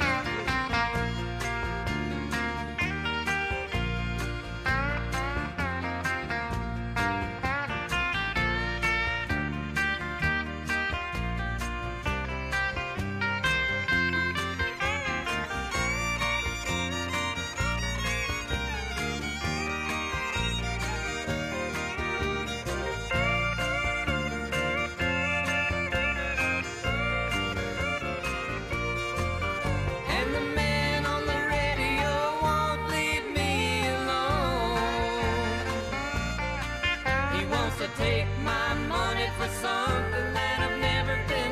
And the man on the radio won't leave me alone. He wants to take my money for something that I've never been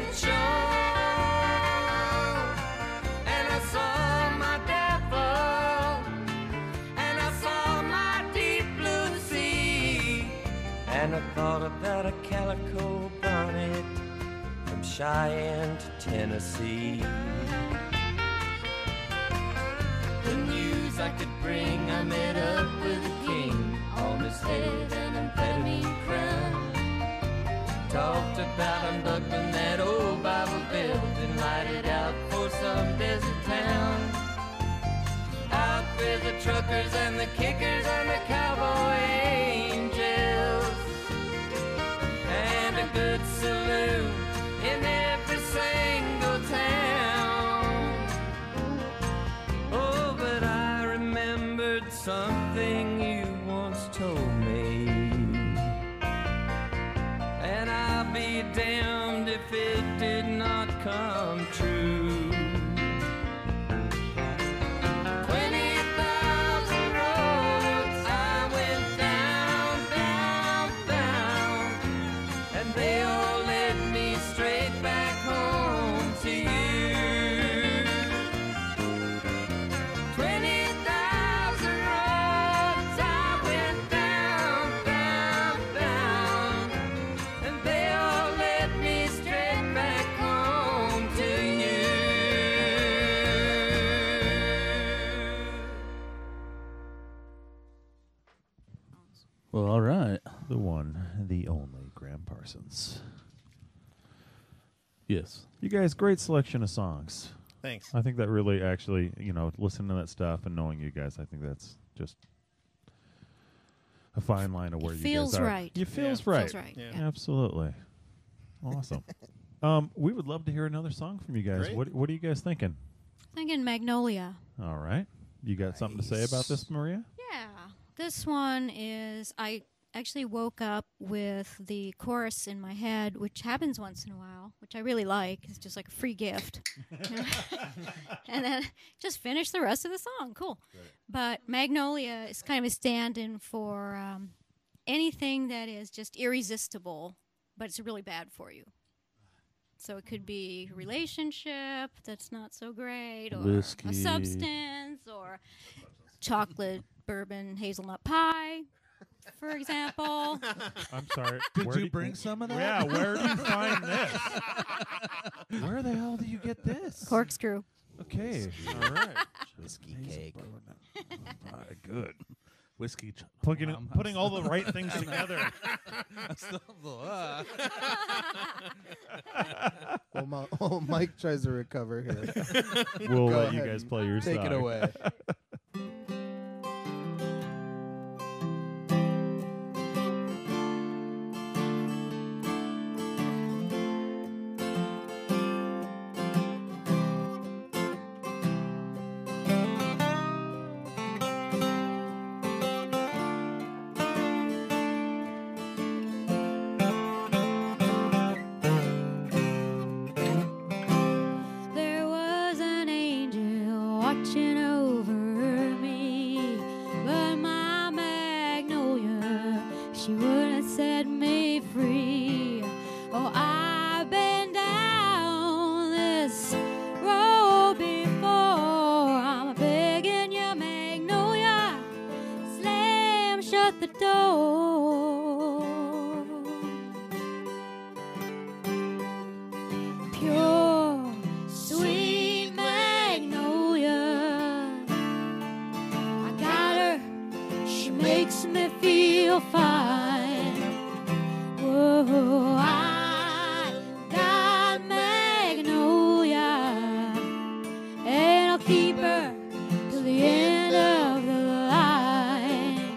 shown. And I saw my devil, and I saw my deep blue sea, and I thought about a calico bonnet from Cheyenne to Tennessee. The news I could bring, I met up with a king on his head and amphetamine crown. Talked about unbuckling that old Bible belt and light it out for some desert town. Out with the truckers and the kickers and the cowboy angels, and a good saloon in every single town. Oh, but I remembered something you once told me, and I'll be damned if it did not come true. Twenty thousand roads I went down, down, down, and Well, all right. The one, the only Graham Parsons. Yes. You guys, great selection of songs. Thanks. I think that really actually, you know, listening to that stuff and knowing you guys, I think that's just a fine line of where It you feels guys are. right. It feels Yeah. right. Feels right, Yeah. yeah. Absolutely. Awesome. um, we would love to hear another song from you guys. Great. What What are you guys thinking? Thinking Magnolia. All right. You got something to say about this, Maria? Yeah. This one is, I actually woke up with the chorus in my head, which happens once in a while, which I really like. It's just like a free gift. And then just finish the rest of the song. Cool. But Magnolia is kind of a stand-in for um, anything that is just irresistible, but it's really bad for you. So it could be a relationship that's not so great, or Whiskey. a substance, or chocolate, bourbon, hazelnut pie, for example. I'm sorry. Did Where you do bring some of that? Yeah, where do you find this? Where the hell do you get this? Corkscrew. Okay. All right. Whiskey cake. All right, good. Whiskey. Ch- Putting, I'm- I'm putting all the still- right things together. I'm still- uh. Well, Ma- well, Mike tries to recover here. We'll Go let you ahead guys and play your Take song. it away. There was an angel watching over me, but my magnolia, she wouldn't set me free. Oh, I've been down this road before. I'm begging you, magnolia, slam shut the door. Pure, sweet magnolia. I got her, she makes me feel fine. Whoa, I got magnolia, and I'll keep her till the end of the line.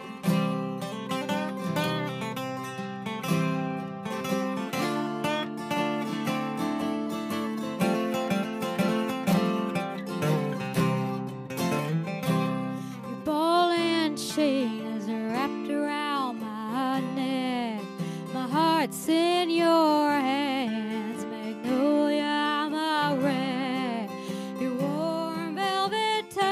Your ball and chain is wrapped around my neck. My heart's in your hands, magnolia. I'm a wreck. Your warm velvet touch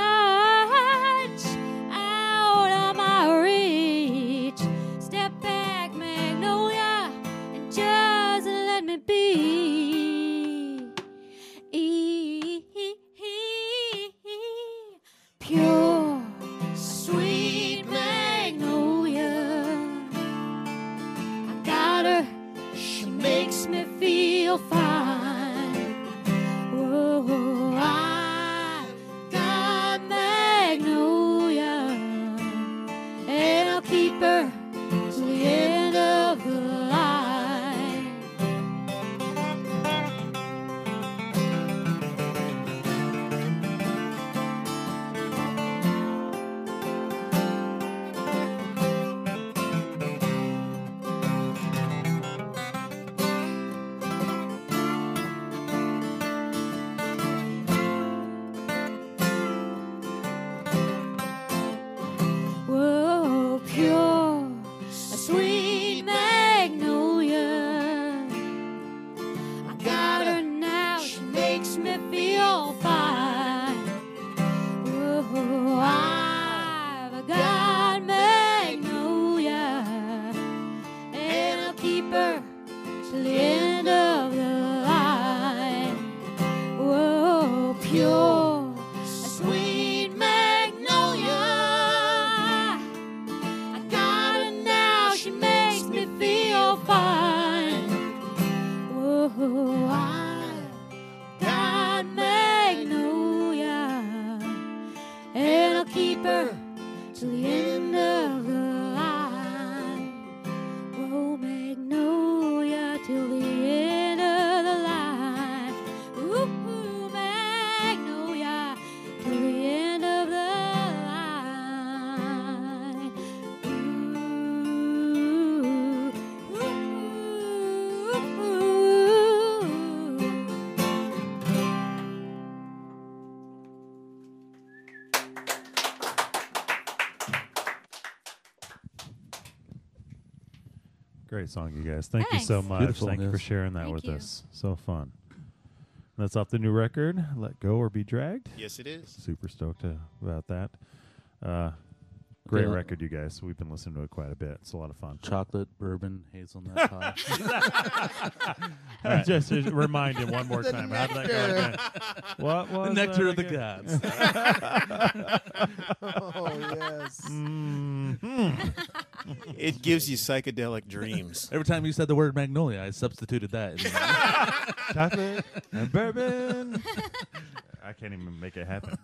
Great song, you guys. Thank you so Thanks. much. Beautiful, Thank you for yes. sharing that Thank with you. us. So fun. That's off the new record, Let Go or Be Dragged. Yes, it is. Super stoked uh, about that. Uh, great Yeah. record, you guys. We've been listening to it quite a bit. It's a lot of fun. Chocolate, bourbon, hazelnut pie. Uh, just to remind him one more The time. How'd that go nectar. again? What was the nectar that of the again? gods. Oh yes. Mhm. It gives you psychedelic dreams. Every time you said the word magnolia, I substituted that. In Chocolate and bourbon. I can't even make it happen.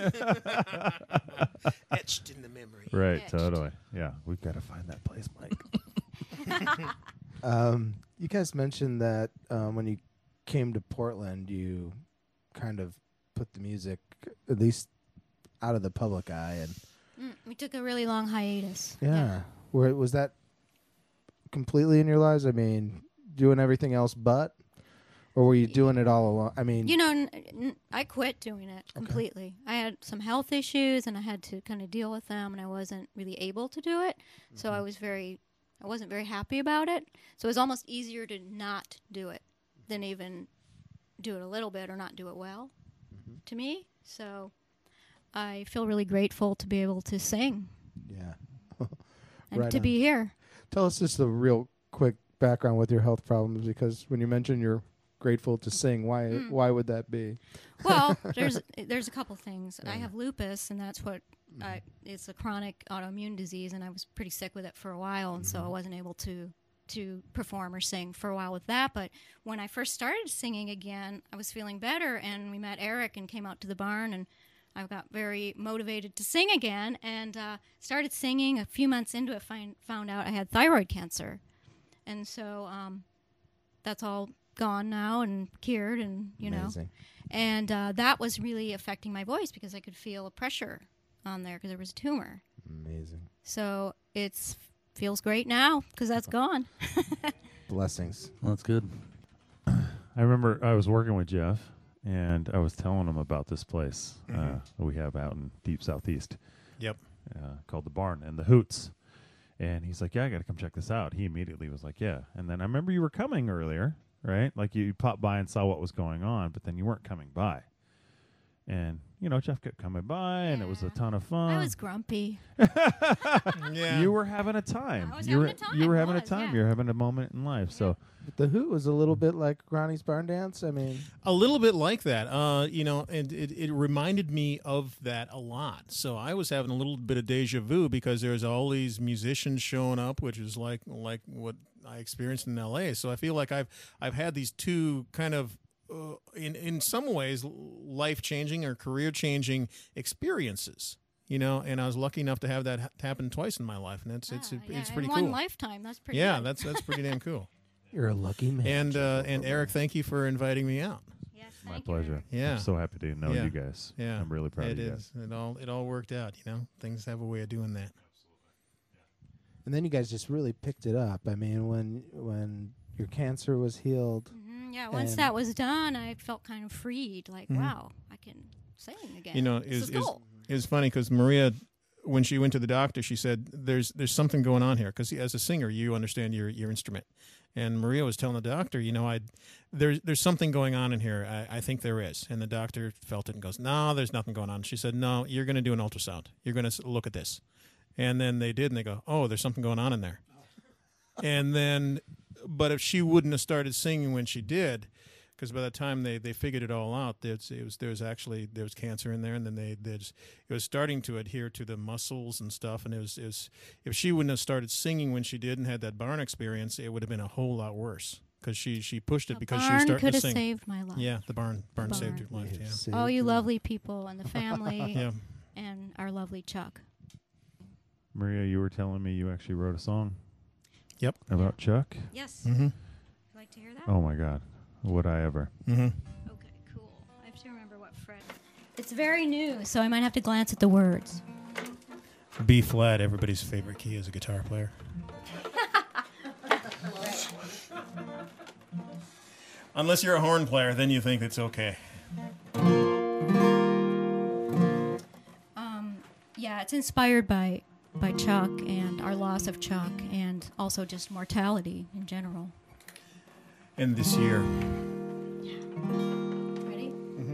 Etched in the memory. Right, Etched. totally. Yeah, we've got to find that place, Mike. Um, you guys mentioned that um, when you came to Portland, you kind of put the music at least out of the public eye, and Mm, we took a really long hiatus. yeah, Where, was that completely in your lives? I mean, doing everything else but, or were you doing it all along? I mean, You know, n- n- I quit doing it completely. I had some health issues, and I had to kind of deal with them, and I wasn't really able to do it. So I was very, I wasn't very happy about it. So it was almost easier to not do it than even do it a little bit or not do it well. To me, so I feel really grateful to be able to sing yeah. and Right to on. be here. Tell us just a real quick background with your health problems, because when you mentioned you're grateful to sing, why Mm. why would that be? Well, there's there's a couple things. I have lupus, and that's what I, it's a chronic autoimmune disease, and I was pretty sick with it for a while, and so I wasn't able to to perform or sing for a while with that. But when I first started singing again, I was feeling better, and we met Eric and came out to the barn, and I got very motivated to sing again, and uh, started singing. A few months into it, find, found out I had thyroid cancer, and so um, that's all gone now and cured, and you know. Amazing. And uh, that was really affecting my voice because I could feel a pressure on there because there was a tumor. Amazing. So it's feels great now because that's gone. Blessings. Well, that's good. I remember I was working with Jeff, and I was telling him about this place uh, Mhm. that we have out in deep southeast Yep. uh, called the Barn and the Hoots. And he's like, yeah, I got to come check this out. He immediately was like, yeah. And then I remember you were coming earlier, right? Like you popped by and saw what was going on, but then you weren't coming by. And, you know, Jeff kept coming by, and it was a Yeah. ton of fun. I was grumpy. Yeah. You were having a time. I was you were, having a time, You were having was, a time. yeah. You were having a moment in life. So But the Hoot was a little bit like Ronnie's Barn Dance. I mean, A little bit like that, uh, you know, and it, it reminded me of that a lot. So I was having a little bit of deja vu because there's all these musicians showing up, which is like like what I experienced in L A. So I feel like I've I've had these two kind of uh, in in some ways life changing or career changing experiences. You know, and I was lucky enough to have that ha- happen twice in my life, and it's it's Ah, yeah, it's in pretty one cool. lifetime. That's pretty. Yeah, good. that's that's pretty damn cool. you're a lucky man. And uh, and Eric, thank you for inviting me out. Yes, my thank you, pleasure. Eric. Yeah. I'm so happy to know Yeah. you guys. Yeah, I'm really proud it of you is. guys. It all it all worked out. You know, things have a way of doing that. And then you guys just really picked it up. I mean, when when your cancer was healed, Mhm, yeah, once And- that was done, I felt kind of freed. Like, Mhm. wow, I can sing again. You know, this is is is cool. is funny because Maria, when she went to the doctor, she said, "There's there's something going on here." Because as a singer, you understand your your instrument. And Maria was telling the doctor, you know, I there's there's something going on in here. I, I think there is. And the doctor felt it and goes, "No, there's nothing going on." She said, "No, you're going to do an ultrasound. You're going to look at this." And then they did, and they go, "Oh, there's something going on in there." And then, but if she wouldn't have started singing when she did, because by the time they, they figured it all out, there's, it was there was actually there was cancer in there, and then they they just, it was starting to adhere to the muscles and stuff, and it was, it was if she wouldn't have started singing when she did and had that barn experience, it would have been a whole lot worse because she she pushed it The because she was barn starting could to have sing. saved my life. Yeah, the barn barn, The saved barn. your life. Yeah, saved Oh, you your- lovely people and the family yeah. and our lovely Chuck. Maria, you were telling me you actually wrote a song. Yep. About Chuck. Yes. Mm-hmm. Would you like to hear that? Oh my God, would I ever? Mm-hmm. Okay, cool. I have to remember what fret. It's very new, so I might have to glance at the words. B flat, everybody's favorite key as a guitar player. Unless you're a horn player, then you think it's okay. Um, yeah, it's inspired by by Chuck and our loss of Chuck, and also just mortality in general. And this year. Ready? Mm-hmm.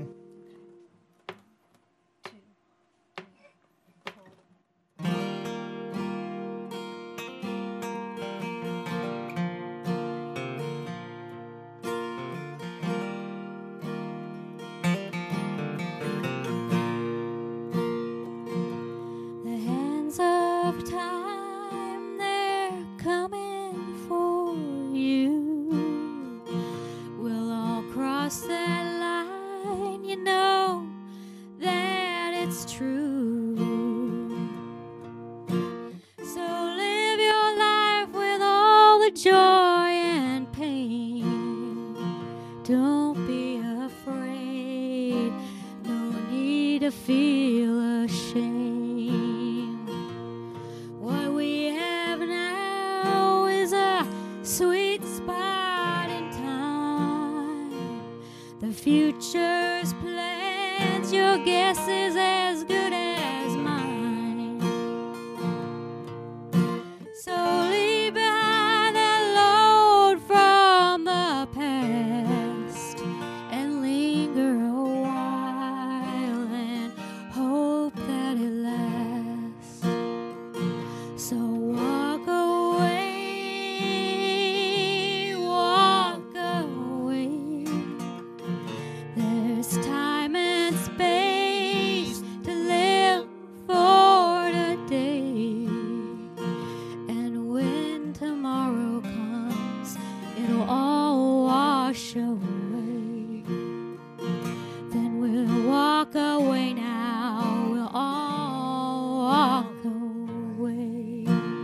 The hands of time, they're coming for you. We'll all cross that line, you know that it's true. So live your life with all the joy and pain. Don't be afraid, no need to feel ashamed. What we have now is a sweet spot in time. The future's plans, your guess is as good as mine. So leave behind that load from the past and linger a while and hope that it lasts. So walk away, walk away. There's time and space to live for today. And when tomorrow comes, it'll all wash away. Then we'll walk away now, we'll all walk away.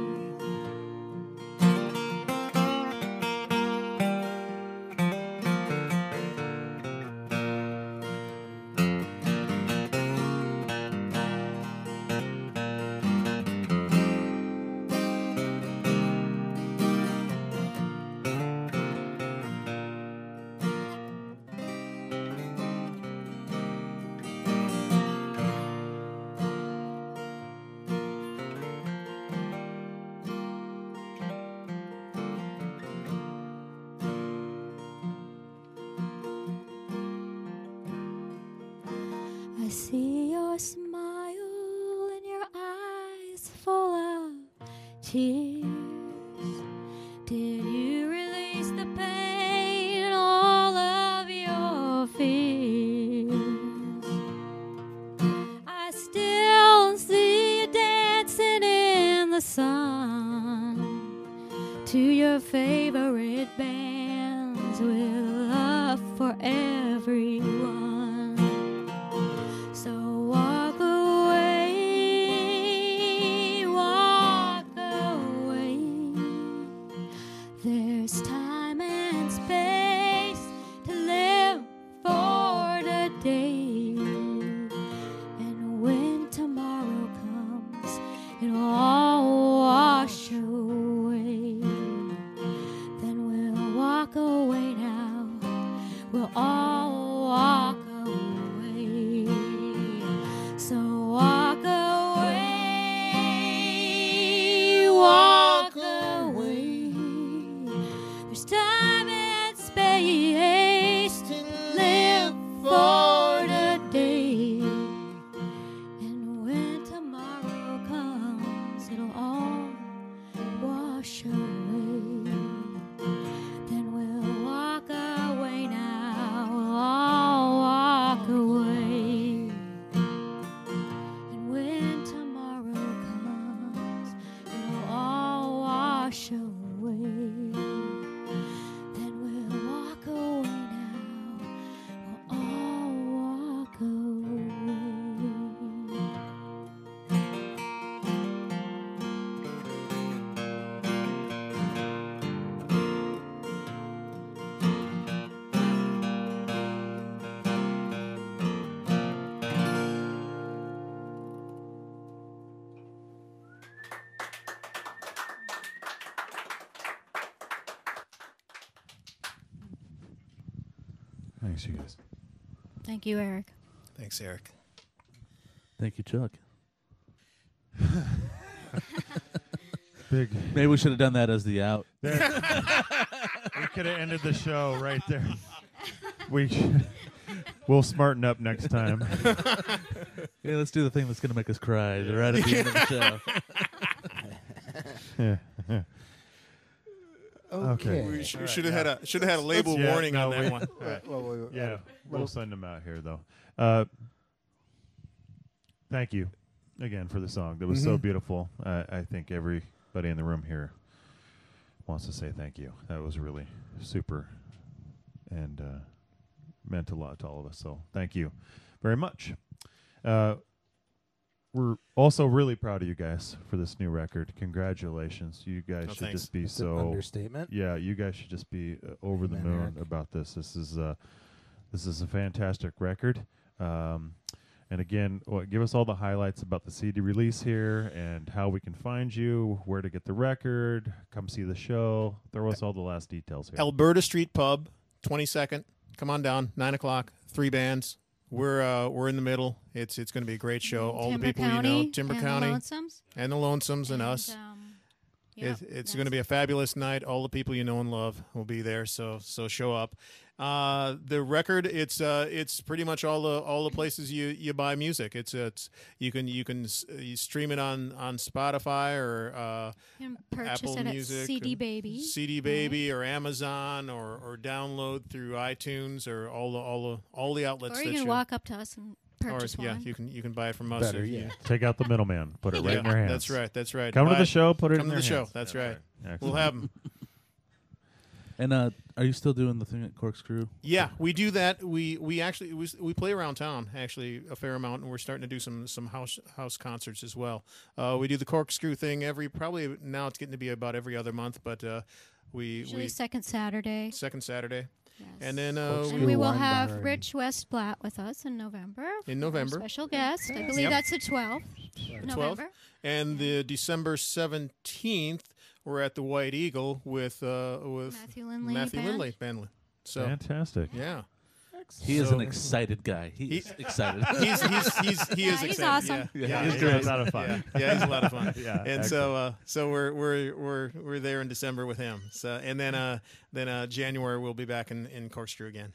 I see your smile and your eyes full of tears. Did you release the pain and all of your fears? I still see you dancing in the sun to your favorite bands with love for everyone. So walk away, walk away. There's time and space to live for today. And when tomorrow comes, it'll all wash away. Then we'll walk away now, we'll all walk away. So walk away, walk away. There's time and space to live for today. And when tomorrow comes, it'll all wash away. Then we'll walk away now, we'll all walk away. And when tomorrow comes, it'll all wash away. Then we'll walk away now, we'll all walk away. Thanks, you guys. Thank you, Eric. Thanks, Eric. Thank you, Chuck. Big. Maybe we should have done that as the out. There. We could have ended the show right there. We should, we'll smarten up next time. Yeah, let's do the thing that's going to make us cry right at the end of the show. Okay. We sh- should have had a should have had a label Yeah, warning no, on that we- one. Wait, wait, wait, wait. Yeah, Uh, we'll what- send them out here, though. Uh, thank you again for the song. That was so Mhm. beautiful. Uh, I think everybody in the room here wants to say thank you. That was really super and uh, meant a lot to all of us. So thank you very much. Uh, we're also really proud of you guys for this new record. Congratulations. You guys Oh, should thanks. just be That's an so understatement. yeah, you guys should just be uh, over the Amen, moon Eric. about this. This is uh, this is a fantastic record. Um, and again, what, give us all the highlights about the C D release here and how we can find you, where to get the record, come see the show. Throw us all the last details here. Alberta Street Pub, twenty-second. Come on down, nine o'clock. Three bands. We're uh, we're in the middle. It's it's going to be a great show. All Timber the people County you know, Timber and County, the Lonesomes. and the Lonesomes, and, And, us. Um, yep, It, it's that's- going to be a fabulous night. All the people you know and love will be there. So so show up. Uh, the record, it's uh, it's pretty much all the all the places you, you buy music. It's it's you can you can s- you stream it on, on Spotify or uh, You can purchase Apple it at Music, C D or Baby. C D Baby, or Amazon, or, or download through iTunes, or all the all the all the outlets. Or you that can you, walk up to us and or purchase yeah, one. you can you can buy it from us. Better if you- yet. Take out the middleman. Put it right Yeah, in their hands. That's right. That's right. Come to Buy the it- show. Put it Come in to the their show. hands. That's, That's right. right. We'll Excellent. have them. And uh, are you still doing the thing at Corkscrew? Yeah, we do that. We we actually we, we play around town actually a fair amount, and we're starting to do some some house house concerts as well. Uh, we do the Corkscrew thing every probably now it's getting to be about every other month, but uh, we Usually we second Saturday. second Saturday, Yes. and then uh, Corkscrew And we will Wine have Bar. Rich Westblatt with us in November. In for our November. Special guest. I believe Yep. that's the twelfth. twelfth, November. and the December seventeenth we're at the White Eagle with uh, with Matthew Lindley Matthew Band. Lindley Band. So Fantastic. yeah. He is So- an excited guy. He's He- excited. he's he's he's he is Yeah, he's excited. awesome. Yeah, Yeah, yeah, he's yeah, great. It's a lot of fun. Yeah, yeah, he's a lot of fun. Yeah, and so uh, so we're we're we're we're there in December with him. So and then uh then uh January we'll be back in in Corkscrew again.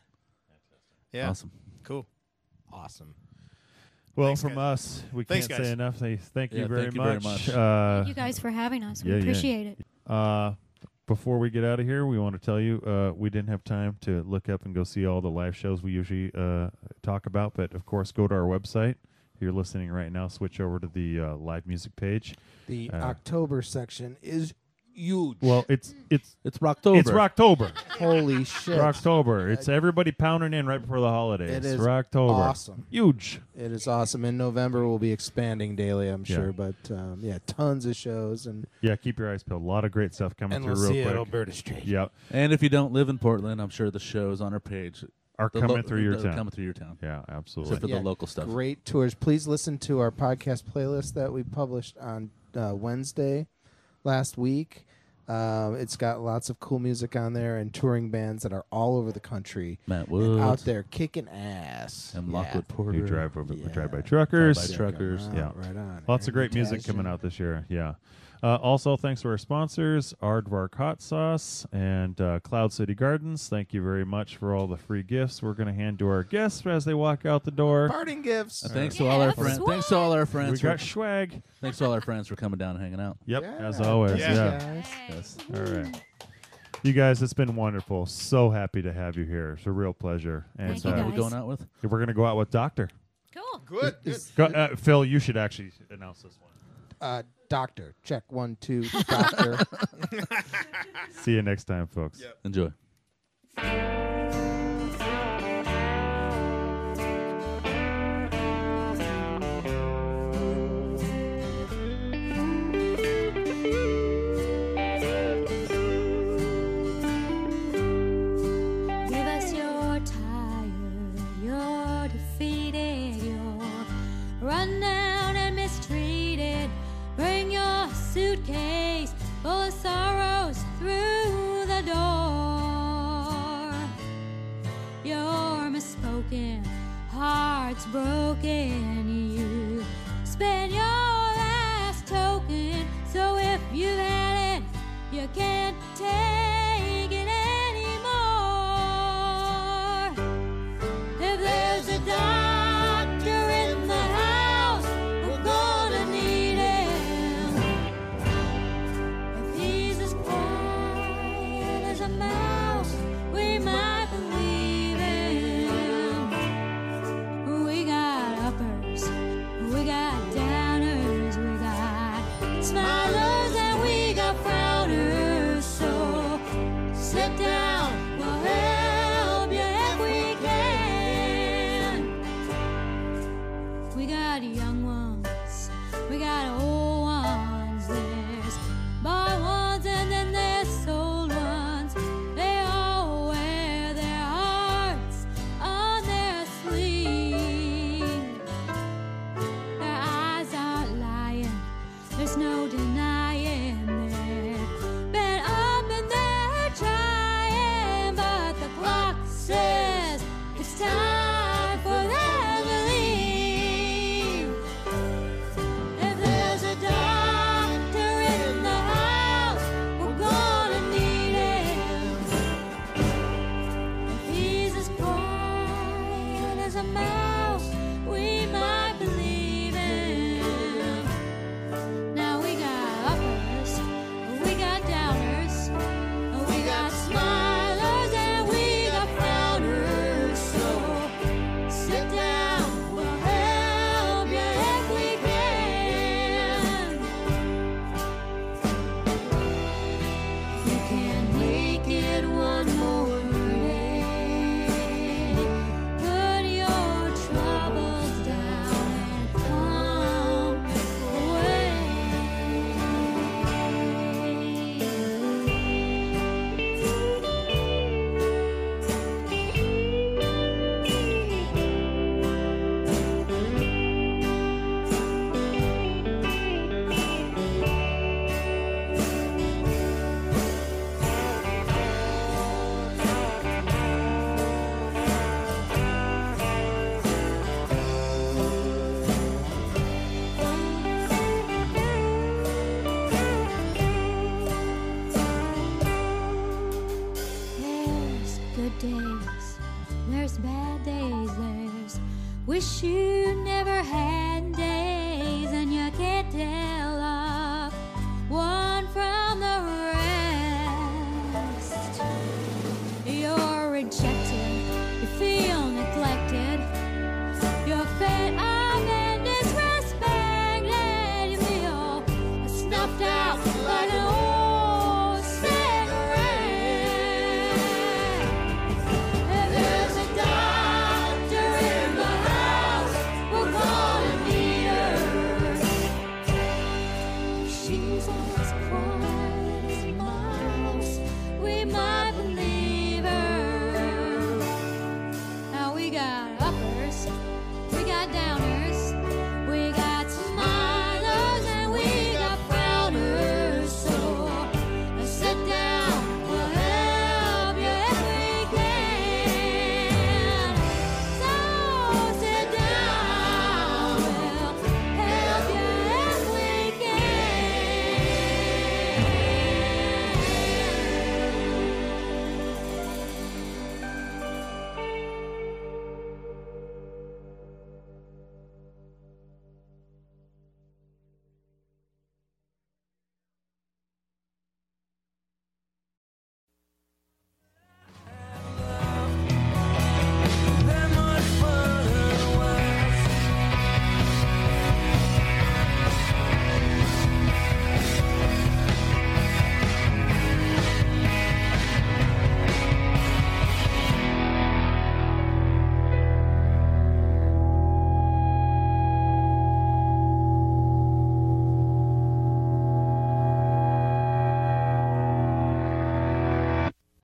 Yeah, Awesome. cool. Awesome. Well, Thanks, from guys. us, we Thanks, can't guys. say enough. Say thank you Yeah, very thank you much. very much. Uh, Thank you guys for having us. We yeah, yeah. appreciate it. Uh, before we get out of here, we want to tell you uh, we didn't have time to look up and go see all the live shows we usually uh, talk about. But, of course, go to our website. If you're listening right now, switch over to the uh, live music page. The Uh, October section is huge. Well, it's it's It's Rocktober. it's Rocktober. Holy shit. Rocktober. It's everybody pounding in right before the holidays. It is Rocktober. awesome. Huge. It is awesome. In November, we'll be expanding daily, I'm Yeah. sure. But um, yeah, tons of shows, and Yeah, keep your eyes peeled. A lot of great stuff coming and through we'll real see quick. at Alberta Street. Yep. And if you don't live in Portland, I'm sure the shows on our page Are the coming lo- through your they're town. Coming through your town. Yeah, absolutely. Except for Yeah, the local stuff. Great tours. Please listen to our podcast playlist that we published on uh, Wednesday last week. Um, it's got lots of cool music on there and touring bands that are all over the country Matt and Woods. out there kicking ass. And Yeah. Lockwood Porter. You drive over Yeah. drive by truckers. Drive by Check 'em truckers. out. Yeah. Right on. Lots of great Aaron music coming Tashian. out this year. Yeah. Uh, also, thanks to our sponsors, Aardvark Hot Sauce and uh, Cloud City Gardens. Thank you very much for all the free gifts we're going to hand to our guests as they walk out the door. Parting gifts. Uh, thanks to all our Yeah, friends. swag. Thanks to all our We friends. got for, swag. thanks to all our friends for coming down and hanging out. Yep, Yeah. as always. Yeah. Yeah. Guys. Yes. All right. You guys, it's been wonderful. So happy to have you here. It's a real pleasure. And Thank you, uh, Who are we guys. going out with? we're going to go out with Doctor. Cool. Good. good. Go, uh, Phil, you should actually announce this one. Uh, doctor. Check one, two. Doctor. See you next time, folks. Yep. Enjoy. Give us your tired, you're defeated, you're run down and mistreated. Bring your suitcase full of sorrows through the door. you can't take it anymore. If there's a doctor in the house, we're gonna need him. If he's as quiet as a mouse, we might believe him. We got uppers, we got downers, we got smilers, and we got frowners. So sit down, we'll help you if we can. We got young ones, we got old